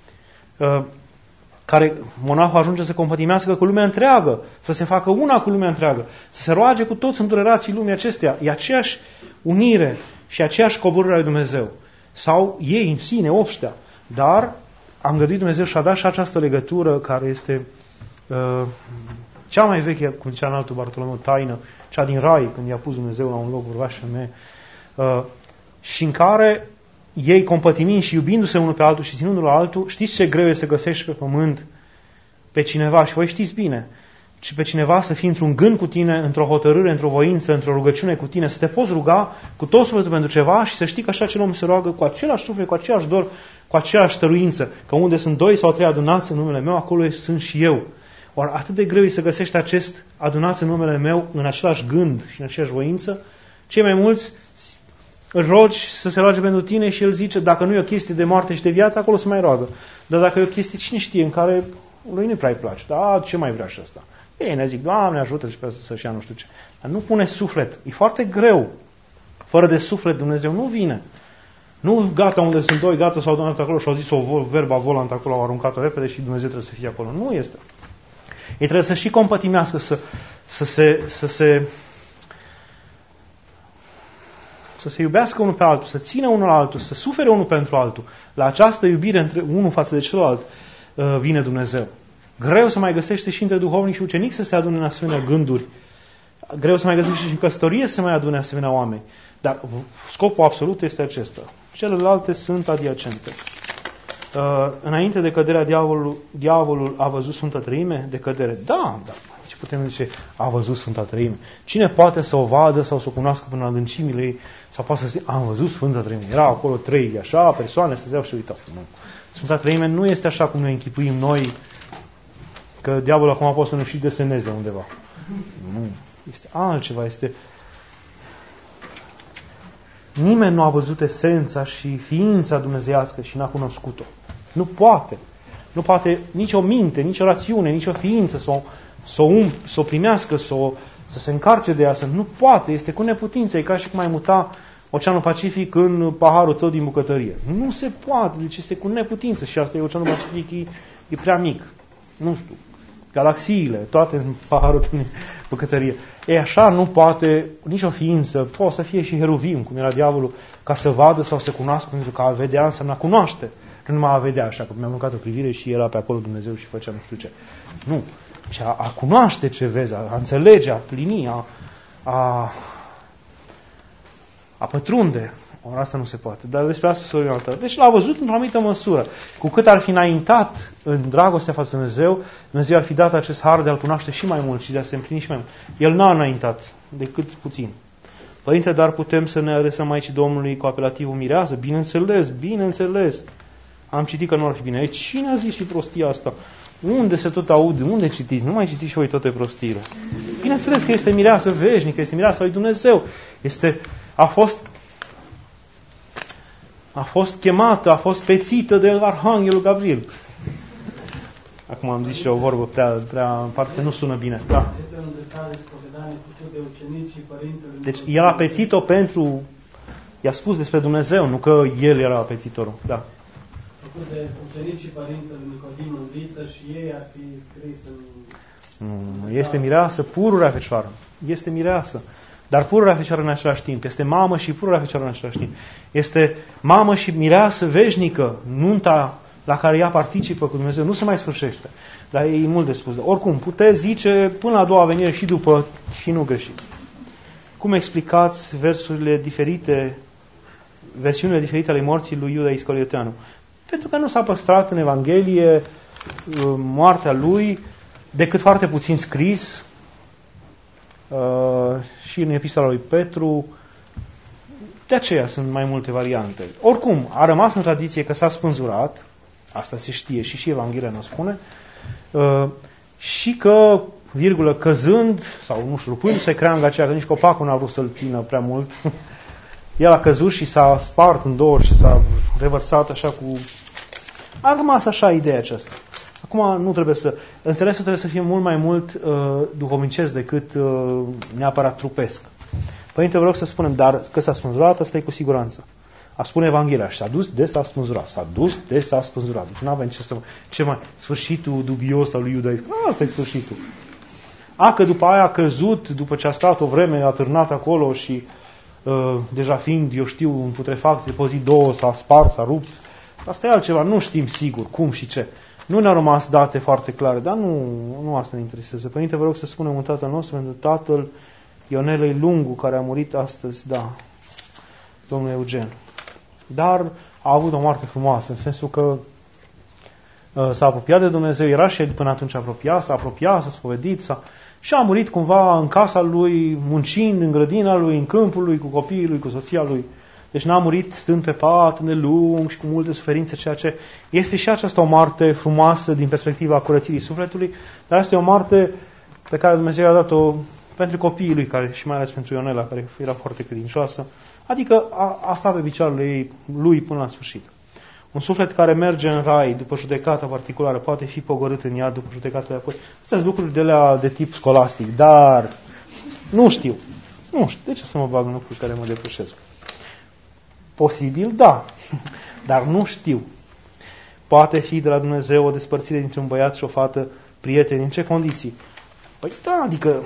care monahul ajunge să compătimească cu lumea întreagă, să se facă una cu lumea întreagă, să se roage cu toți îndurerații lumii acesteia. E aceeași unire și aceeași coborâre a lui Dumnezeu. Sau ei în sine, obștea. Dar a îngăduit Dumnezeu și a dat și această legătură care este cea mai veche, cum zicea în altul Bartolomeu, taină, cea din rai, când i-a pus Dumnezeu la un loc bărbat și femeie, și în care ei, compătimind și iubindu-se unul pe altul și ținându-l la altul, știți ce greu e să găsești pe pământ pe cineva, și voi știți bine, ci pe cineva să fii într-un gând cu tine, într-o hotărâre, într-o voință, într-o rugăciune cu tine, să te poți ruga cu tot sufletul pentru ceva și să știi că așa acel om se roagă cu același suflet, cu aceeași dor, cu aceeași stăruință, că unde sunt 2 sau 3 adunați în numele meu, acolo sunt și eu. Ori atât de greu e să găsești acest adunați în numele meu în același gând și în aceeași voință. Cei mai mulți îl rogi să se roage pentru tine și el zice, dacă nu e o chestie de moarte și de viață, acolo se mai roagă. Dar dacă e o chestie, cine știe, în care lui nu prea îi place. Da, ce mai vrea și ăsta? Ei ne zic, Doamne, ajută și pe să-și ia nu știu ce. Dar nu pune suflet. E foarte greu. Fără de suflet Dumnezeu nu vine. Nu gata unde sunt 2, gata s-au donat acolo și au zis o verba volant acolo, au aruncat-o repede și Dumnezeu trebuie să fie acolo. Nu este. Ei trebuie să și compătimească, să se iubească unul pe altul, să țină unul la altul, să sufere unul pentru altul. La această iubire între unul față de celălalt vine Dumnezeu. Greu să mai găsește și între duhovnic și ucenic să se adune în asemenea gânduri. Greu să mai găsește și în căsătorie să se mai adune asemenea oameni. Dar scopul absolut este acesta. Celelalte sunt adiacente. Înainte de căderea diavolul a văzut Sfântă Treime de cădere. Da, Ce putem zice? A văzut Sfânta Treime. Cine poate să o vadă sau să o cunoască până la adâncimile ei? Sau poate să zice, am văzut Sfânta Treime. Erau acolo 3 așa, persoane, stăteau și uitau. Nu. Sfânta Treime nu este așa cum ne închipuim noi, că diavolul acum poate să ne și deseneze undeva. Nu. Este altceva, este... Nimeni nu a văzut esența și ființa dumnezeiască și n-a cunoscut-o. Nu poate. Nu poate nicio minte, nicio rațiune, nicio ființă să o primească, să se încarce de ea. Nu poate. Este cu neputință. E ca și cum ai muta Oceanul Pacific în paharul tău din bucătărie. Nu se poate. Deci este cu neputință. Și asta e Oceanul Pacific, e prea mic. Nu știu. Galaxiile, toate în paharul din bucătărie. E așa, nu poate nicio ființă, poate să fie și heruvim, cum era diavolul, ca să vadă sau să cunoască, pentru că a vedea înseamnă a cunoaște. Nu numai a vedea, așa că mi-am aruncat o privire și era pe acolo Dumnezeu și făcea nu știu ce. Nu. Și a cunoaște ce vezi, a înțelege, a plini, a pătrunde. Ori asta nu se poate. Dar despre asta să vorbim altă. Deci l-a văzut într-o anumită măsură. Cu cât ar fi înaintat în dragostea față de Dumnezeu, Dumnezeu ar fi dat acest har de a-L cunoaște și mai mult și de a se împlini și mai mult. El n-a înaintat, decât puțin. Părinte, dar putem să ne adresăm aici Domnului cu apelativul mirează? Bineînțeles. Am citit că nu ar fi bine. Cine a zis și prostia asta? Unde se tot aude? Unde citiți? Nu mai citiți și voi toate prostiile. Bineînțeles că este mireasă veșnică, este mireasă lui Dumnezeu. A fost chemată, a fost pețită de Arhanghelul Gabriel. Acum am zis și o vorbă prea parcă nu sună bine. Da. Este un detaliu spovedanie făcut de ucenici și părintele. Deci el a pețit-o pentru... I-a spus despre Dumnezeu, nu că el era pețitorul. Da. Făcut de ucenici și părintele Nicodim în viță și ei ar fi scris în... Nu, este mireasă, pururea Fecioară. Este mireasă. Dar pururea Fecioară în același timp. Este mamă și pururea Fecioară în același timp. Este mamă și mireasă veșnică. Nunta la care ea participă cu Dumnezeu nu se mai sfârșește. Dar e mult de spus. Oricum, puteți zice până la a doua venire și după și nu greșiți. Cum explicați versiunile diferite ale morții lui Iuda Iscarioteanu? Pentru că nu s-a păstrat în Evanghelie moartea lui, decât foarte puțin scris, și în epistola lui Petru. De aceea sunt mai multe variante. Oricum, a rămas în tradiție că s-a spânzurat, asta se știe și Evanghelia ne spune, și că, virgulă, căzând, sau nu știu, rupându-se creanga aceea, că nici copacul n-a vrut să-l țină prea mult, el a căzut și s-a spart în două și s-a revărsat așa cu... A rămas așa ideea aceasta. Acum nu trebuie să... Înțelesul trebuie să fie mult mai mult duhovnicesc decât neapărat trupesc. Părinte, vă rog să spunem, dar că s-a spânzurat, asta e cu siguranță. A spune Evanghelia și s-a dus de s-a spânzurat. S-a dus de s-a spânzurat. Deci nu avem ce mai... Sfârșitul dubios al lui Iuda. Asta e sfârșitul. Că după aia a căzut, după ce a stat o vreme atârnat acolo și deja fiind, eu știu, în putrefacție, pe zi două s-a spart, s-a rupt. Asta e altceva. Nu știm sigur cum și ce. Nu ne-au rămas date foarte clare, dar nu asta ne interesează. Părinte, vă rog să spunem un tatăl nostru pentru tatăl Ionelei Lungu, care a murit astăzi, da, domnul Eugen. Dar a avut o moarte frumoasă, în sensul că s-a apropiat de Dumnezeu, era și până atunci apropiat, s-a spovedit, și a murit cumva în casa lui, muncind în grădina lui, în câmpul lui, cu copiii lui, cu soția lui. Deci n-a murit stând pe pat, îndelung și cu multe suferințe, ceea ce este și aceasta o moarte frumoasă din perspectiva curățirii sufletului, dar este o moarte pe care Dumnezeu a dat-o pentru copiii lui, și mai ales pentru Ionela, care era foarte credincioasă, adică a stat pe picioarele lui până la sfârșit. Un suflet care merge în rai după judecata particulară poate fi pogorât în iad după judecata de apoi. Astea sunt lucruri de tip scolastic, dar nu știu. De ce să mă bag în lucruri care mă depășesc? Posibil, da, dar nu știu. Poate fi de la Dumnezeu o despărțire dintre un băiat și o fată prieteni. În ce condiții? Păi da, adică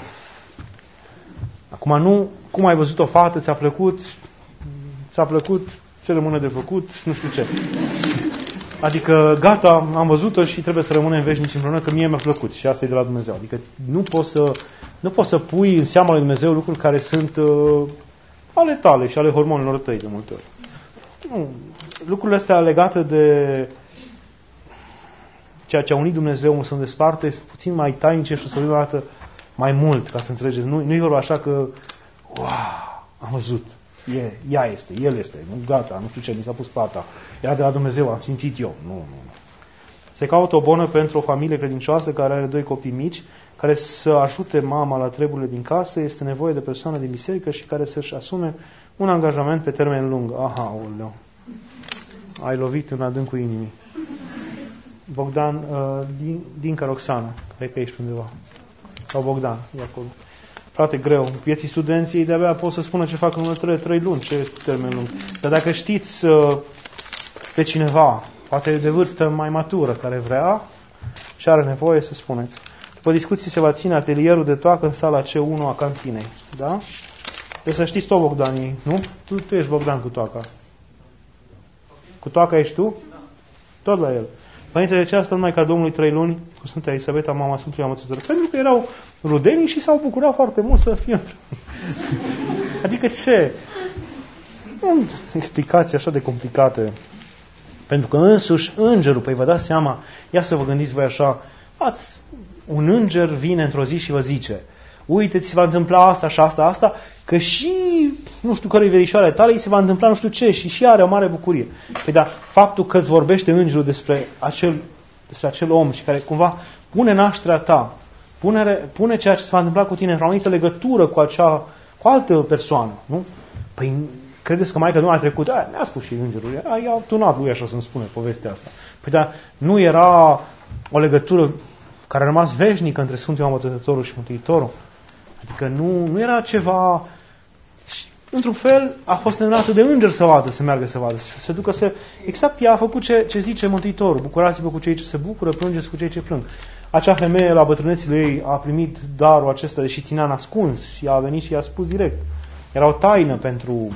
acum nu, cum ai văzut o fată, ți-a plăcut, ce rămâne de făcut, nu știu ce. Adică gata, am văzut-o și trebuie să rămânem veșnici împreună, că mie mi-a plăcut și asta e de la Dumnezeu. Adică nu poți să pui în seama lui Dumnezeu lucruri care sunt ale tale și ale hormonilor tăi de multe ori. Nu. Lucrurile astea legate de ceea ce a unit Dumnezeu, să îmi desparte, sunt puțin mai tainice și o să vorbim o dată mai mult, ca să înțelegeți. Nu-i vorba așa că, wow, am văzut, ea este, el este, nu, gata, nu știu ce, mi s-a pus plata, era de la Dumnezeu, am simțit eu. Nu. Se caută o bonă pentru o familie credincioasă care are 2 copii mici, care să ajute mama la treburile din casă, este nevoie de persoană din biserică și care să-și asume un angajament pe termen lung. Aha, oleu. Ai lovit în adâncul inimii. Bogdan, Dinca Roxana, cred că ești undeva. Sau Bogdan, e acolo. Frate, greu. Vieții studenții de-abia pot să spună ce fac în următoarele 3 luni, ce termen lung. Dar dacă știți pe cineva, poate de vârstă mai matură, care vrea și are nevoie, să spuneți. După discuții se va ține atelierul de toacă în sala C1 a cantinei. Da? Deci să știți tot, Bogdanii, nu? Tu ești Bogdan cu toaca. Cu toaca ești tu? Tot la el. Părintele, de ce a stat Maica Domnului 3 luni cu Sfânta Elisabeta, mama Sfântului Amățător? Pentru că erau rudenii și s-au bucurat foarte mult să fie. Adică ce? Explicații așa de complicate. Pentru că însuși îngerul, păi vă dați seama, ia să vă gândiți voi așa, un înger vine într-o zi și vă zice, uite, ți se va întâmpla asta și asta, că și, nu știu cărei verișoare tale, îi se va întâmpla nu știu ce și are o mare bucurie. Păi da, faptul că îți vorbește îngerul despre acel om și care cumva pune nașterea ta, pune ceea ce se va întâmpla cu tine într-o anumită legătură cu altă persoană, nu? Păi credeți că Maica Domnului a trecut? Mi-a spus și îngerul, i-a tunat lui așa să-mi spune povestea asta. Păi da, nu era o legătură care a rămas veșnică între Sfântul Ioan Botezătorul și Mântuitorul. Adică nu era ceva... Într-un fel a fost îndemnată de înger să vadă, să meargă să vadă, să se ducă să... Exact ea a făcut ce zice Mântuitorul. Bucurați-vă cu cei ce se bucură, plângeți cu cei ce plâng. Acea femeie la bătrânețile ei a primit darul acesta, deși ținea nascuns, și a venit și i-a spus direct. Era o taină pentru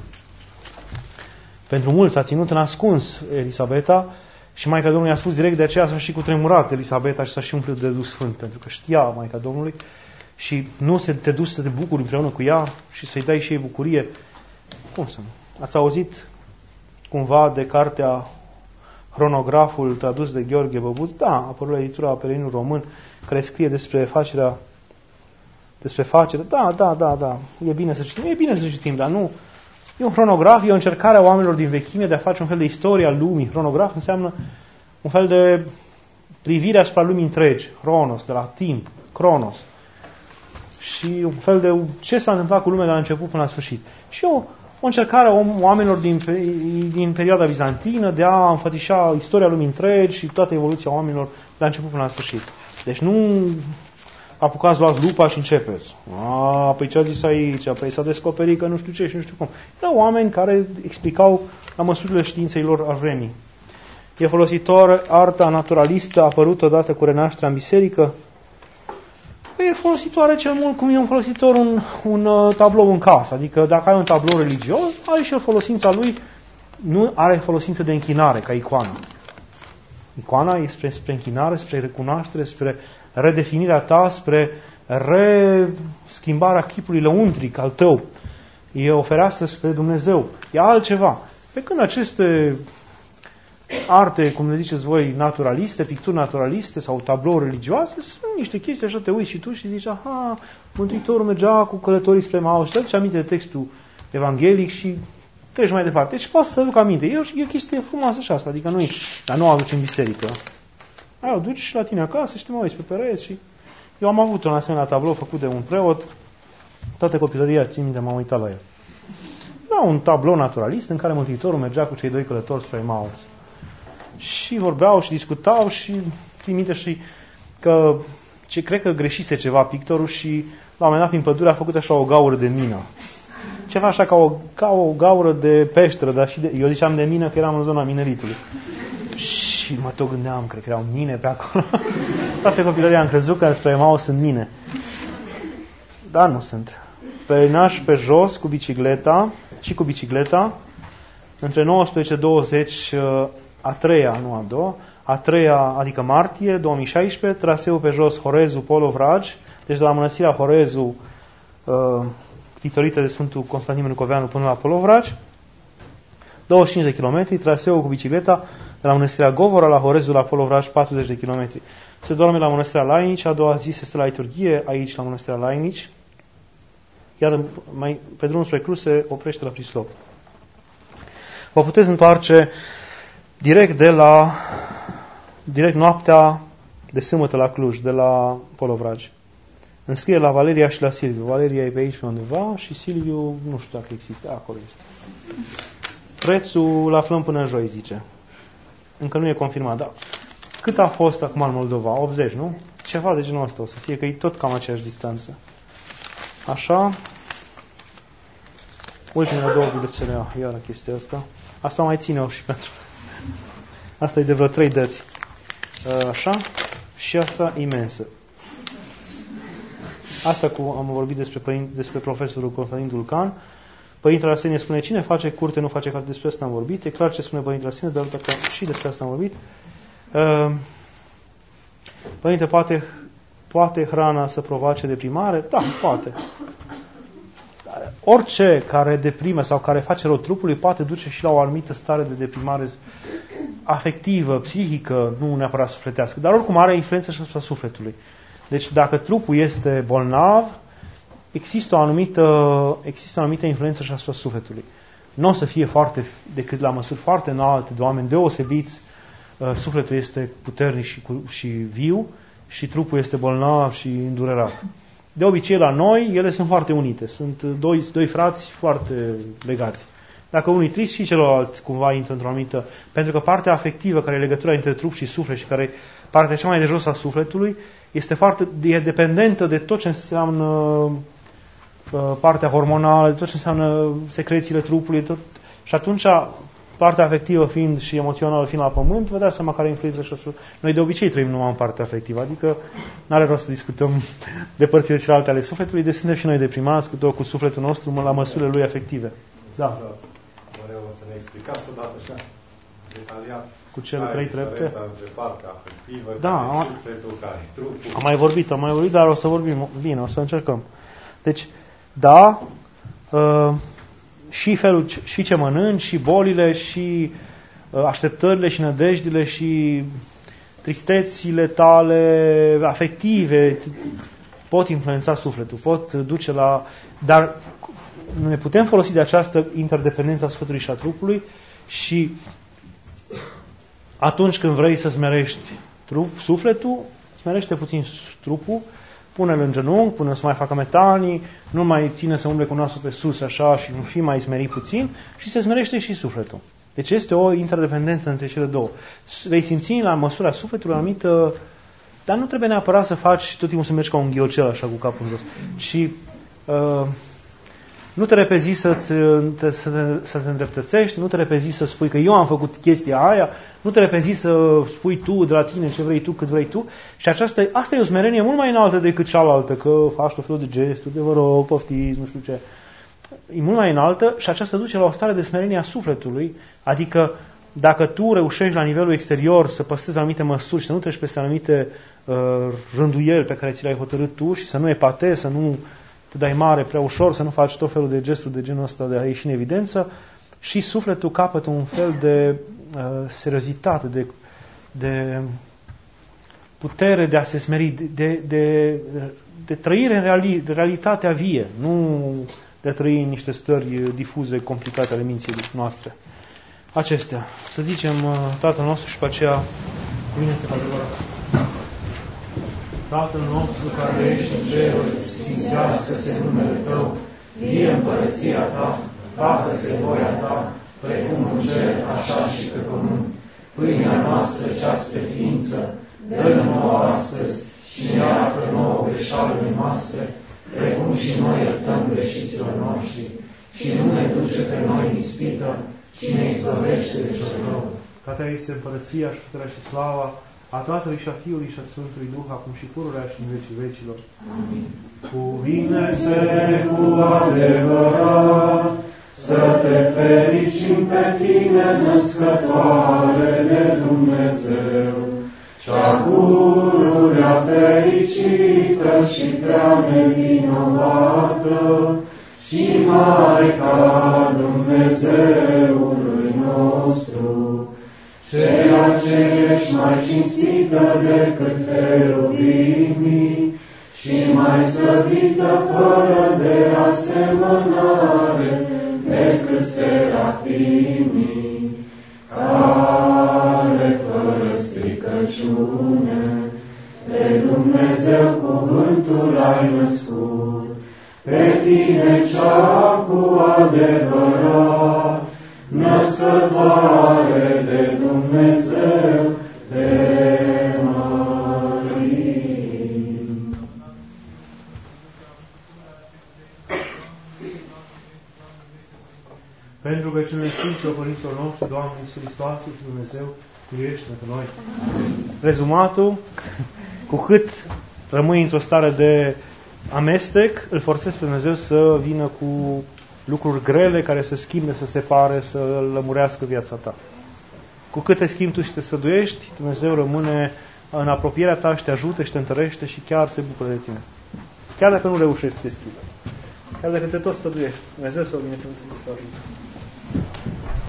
mulți, a ținut în ascuns Elisabeta și Maica Domnului a spus direct, de aceea s-a și cutremurat Elisabeta și s-a și umplut de Duh Sfânt, pentru că știa Maica Domnului și nu te duci să te bucuri împreună cu ea și să-i dai și ei bucurie. Cum să nu? Ați auzit cumva de cartea Hronograful tradus de Gheorghe Băbuț? Da, a apărut la editura Pereninul Român, care scrie despre facere. Da. E bine să citim, dar nu. E un hronograf, e o încercare a oamenilor din vechime de a face un fel de istorie a lumii. Hronograf înseamnă un fel de privire asupra lumii întregi. Hronos, de la timp. Cronos. Și un fel de ce s-a întâmplat cu lumea de la început până la sfârșit. Și o încercare a oamenilor din perioada bizantină de a înfățișa istoria lumii întregi și toată evoluția oamenilor de la început până la sfârșit. Deci nu apucați, luați lupa și începeți. Păi ce a zis aici? Păi s-a descoperit că nu știu ce și nu știu cum. Erau oameni care explicau la măsurile științei lor a vremii. E folositor arta naturalistă apărută odată cu renașterea în biserică? Păi e folositoare cel mult cum e un folositor un tablou în casă. Adică dacă ai un tablou religios, are și o folosința lui, nu are folosință de închinare, ca icoana. Icoana e spre închinare, spre recunoaștere, spre redefinirea ta, spre reschimbarea chipului lăuntric al tău. E o fereastră spre Dumnezeu. E altceva. Pe când aceste arte, cum le ziceți voi, naturaliste, picturi naturaliste sau tablouri religioase, sunt niște chestii, așa te uiți și tu și zici, aha, Mântuitorul mergea cu călătorii spre Emaus și te-aduci aminte de textul evanghelic și treci mai departe. Deci poți să te duc aminte. E o chestie frumoasă așa asta, adică nu-i, dar nu o aduci în biserică. O duci la tine acasă și te mă uiți pe pereți și... Eu am avut un asemenea tablou făcut de un preot, toată copilăria, țin minte, m-am uitat la el. Era un tablou naturalist în care Mântuitorul mergea cu cei 2 călători spre Emaus. Și vorbeau și discutau și țin minte și că cred că greșise ceva pictorul și la un moment dat prin pădure a făcut așa o gaură de mină. Ceva așa ca o gaură de peșteră, dar și eu ziceam de mină că eram în zona mineritului. Și mă tot gândeam, cred că erau mine pe acolo. Toate copilăria am crezut că spre Emaus sunt mine. Dar nu sunt. Pe naș pe jos cu bicicleta, între 19-20, a treia, nu a doua, a treia, adică martie 2016, traseul pe jos Horezu, Polovraj, deci de la mănăstirea Horezu, titorită de Sfântul Constantin Mânucoveanu până la Polovraj. 25 de kilometri, traseul cu bicicleta de la Mănăstirea Govora la Horezul la Polovraj 40 de kilometri. Se doarme la Mănăstirea Lainici, a doua zi se stă la liturghie aici la Mănăstirea Lainici, iar pe drumul spre Cluj se oprește la Prislov. Vă puteți întoarce direct noaptea de sâmbătă la Cluj, de la Polovraj. Înscrie la Valeria și la Silviu. Valeria e pe aici pe undeva și Silviu, nu știu dacă există, acolo este. Prețul îl aflăm până joi, zice. Încă nu e confirmat, dar cât a fost acum în Moldova? 80, nu? Ceva de genul ăsta o să fie, că e tot cam aceeași distanță. Așa. Ultimele două bilețele, iară chestia asta. Asta mai ține-o și pentru... Asta e de vreo 3 dăți. Așa. Și asta imensă. Asta am vorbit despre profesorul Constantin Dulcan. Părintele Arsenie spune, cine face curte, nu face carte. Despre asta am vorbit. E clar ce spune Părintele Arsenie, dar și despre asta am vorbit. Părinte, poate hrana să provoace deprimare? Da, poate. Orice care deprimă sau care face rău trupului poate duce și la o anumită stare de deprimare afectivă, psihică, nu neapărat sufletească, dar oricum are influență și asupra sufletului. Deci dacă trupul este bolnav, există o anumită influență și asupra sufletului. Nu o să fie decât la măsuri foarte înalte de oameni deosebiți, sufletul este puternic și viu și trupul este bolnav și îndurerat. De obicei la noi, ele sunt foarte unite. Sunt doi frați foarte legați. Dacă unul e trist și celălalt cumva intră într-o anumită... Pentru că partea afectivă, care e legătura între trup și suflet și care e partea cea mai de jos a sufletului, e dependentă de tot ce înseamnă partea hormonală, de tot ce înseamnă secrețiile trupului. Și atunci, partea afectivă fiind și emoțională fiind la pământ, vă dați seama care influență și așa. Noi de obicei trăim numai în partea afectivă, adică nu are rost să discutăm de părțile celelalte ale sufletului, deci suntem și noi deprimați cu sufletul nostru la măsurile lui afective. Da. O să ne explicați odată așa, detaliat. Cu cele 3 trepte? Între partea afectivă, da, care e sufletul, care e trupul. Am mai vorbit, dar o să vorbim bine, o să încercăm. Deci, da, și ce mănânci, și bolile, și așteptările, și nădejdile, și tristețile tale afective pot influența sufletul, pot duce la... Dar ne putem folosi de această interdependență a sufletului și a trupului și atunci când vrei să smerești sufletul, smerește puțin trupul, pune-l în genunchi, pune să mai facă metanii, nu mai ține să umble cu nasul pe sus așa și nu fi mai smerit puțin și se smerește și sufletul. Deci este o interdependență între cele două. Vei simți la măsura sufletului anumită, dar nu trebuie neapărat să faci tot timpul să mergi ca un ghiocel așa cu capul în jos. Și nu te repezi să te îndreptățești, nu te repezi să spui că eu am făcut chestia aia, nu te repezi să spui tu de la tine ce vrei tu, cât vrei tu. Și asta e o smerenie mult mai înaltă decât cealaltă, că faci tot felul de gesturi, de vă rog, poftiți, nu știu ce. E mult mai înaltă și aceasta duce la o stare de smerenie a sufletului, adică dacă tu reușești la nivelul exterior să păstrezi anumite măsuri și să nu treci peste anumite rânduieli pe care ți le-ai hotărât tu și să nu epatezi, să nu te dai mare prea ușor, să nu faci tot felul de gesturi de genul ăsta de a ieși în evidență, și sufletul capătă un fel de seriozitate, de putere de a se smeri, de trăire în realitatea vie, nu de a trăi în niște stări difuze, complicate ale minții noastre. Acestea. Să zicem Tatăl nostru și pe aceea cuvință pe adevărat. Tatăl nostru care ești în ceruri, sfințească-se numele Tău, vie împărăția Ta, facă-se voia Ta, precum în cer, așa și pe pământ. Pâinea noastră cea spre ființă, dă-ne nouă astăzi și ne iartă nouă greșalele noastre, precum și noi iertăm greșiților noștri, și nu ne duce pe noi în ispită, ci ne izbăvește de cel rău. Ca Ta este împărăția și puterea și slava a Tatălui și a Fiului și a Sfântului Duh, acum și pururea și în vecii vecilor. Amin. Cuvine-se cu adevărat, să te fericim pe Tine, născătoare de Dumnezeu, cea pururea fericită și prea nevinovată, și Maica Dumnezeului nostru. ce ești mai cinstită decât cherubimii și mai slăvită fără de asemănare decât serafimii, care fără stricăciune pe Dumnezeu cuvântul ai născut, pe tine cea cu adevărat, născătoare de Dumnezeu, te mărim. Pentru că cele Sfinților Părinților noștri, Doamne Iisus Hristoase și Dumnezeu, Miluiește pentru noi. Rezumatul, cu cât rămâi într-o stare de amestec, îl forțezi pe Dumnezeu să vină cu lucruri grele care să schimbe, să separe, să lămurească viața ta. Cu cât te schimbi tu și te străduiești, Dumnezeu rămâne în apropierea ta și te ajută și te întărește și chiar se bucură de tine. Chiar dacă nu reușești să te schimbi. Chiar dacă te tot străduiești, Dumnezeu să o binecuvânteze.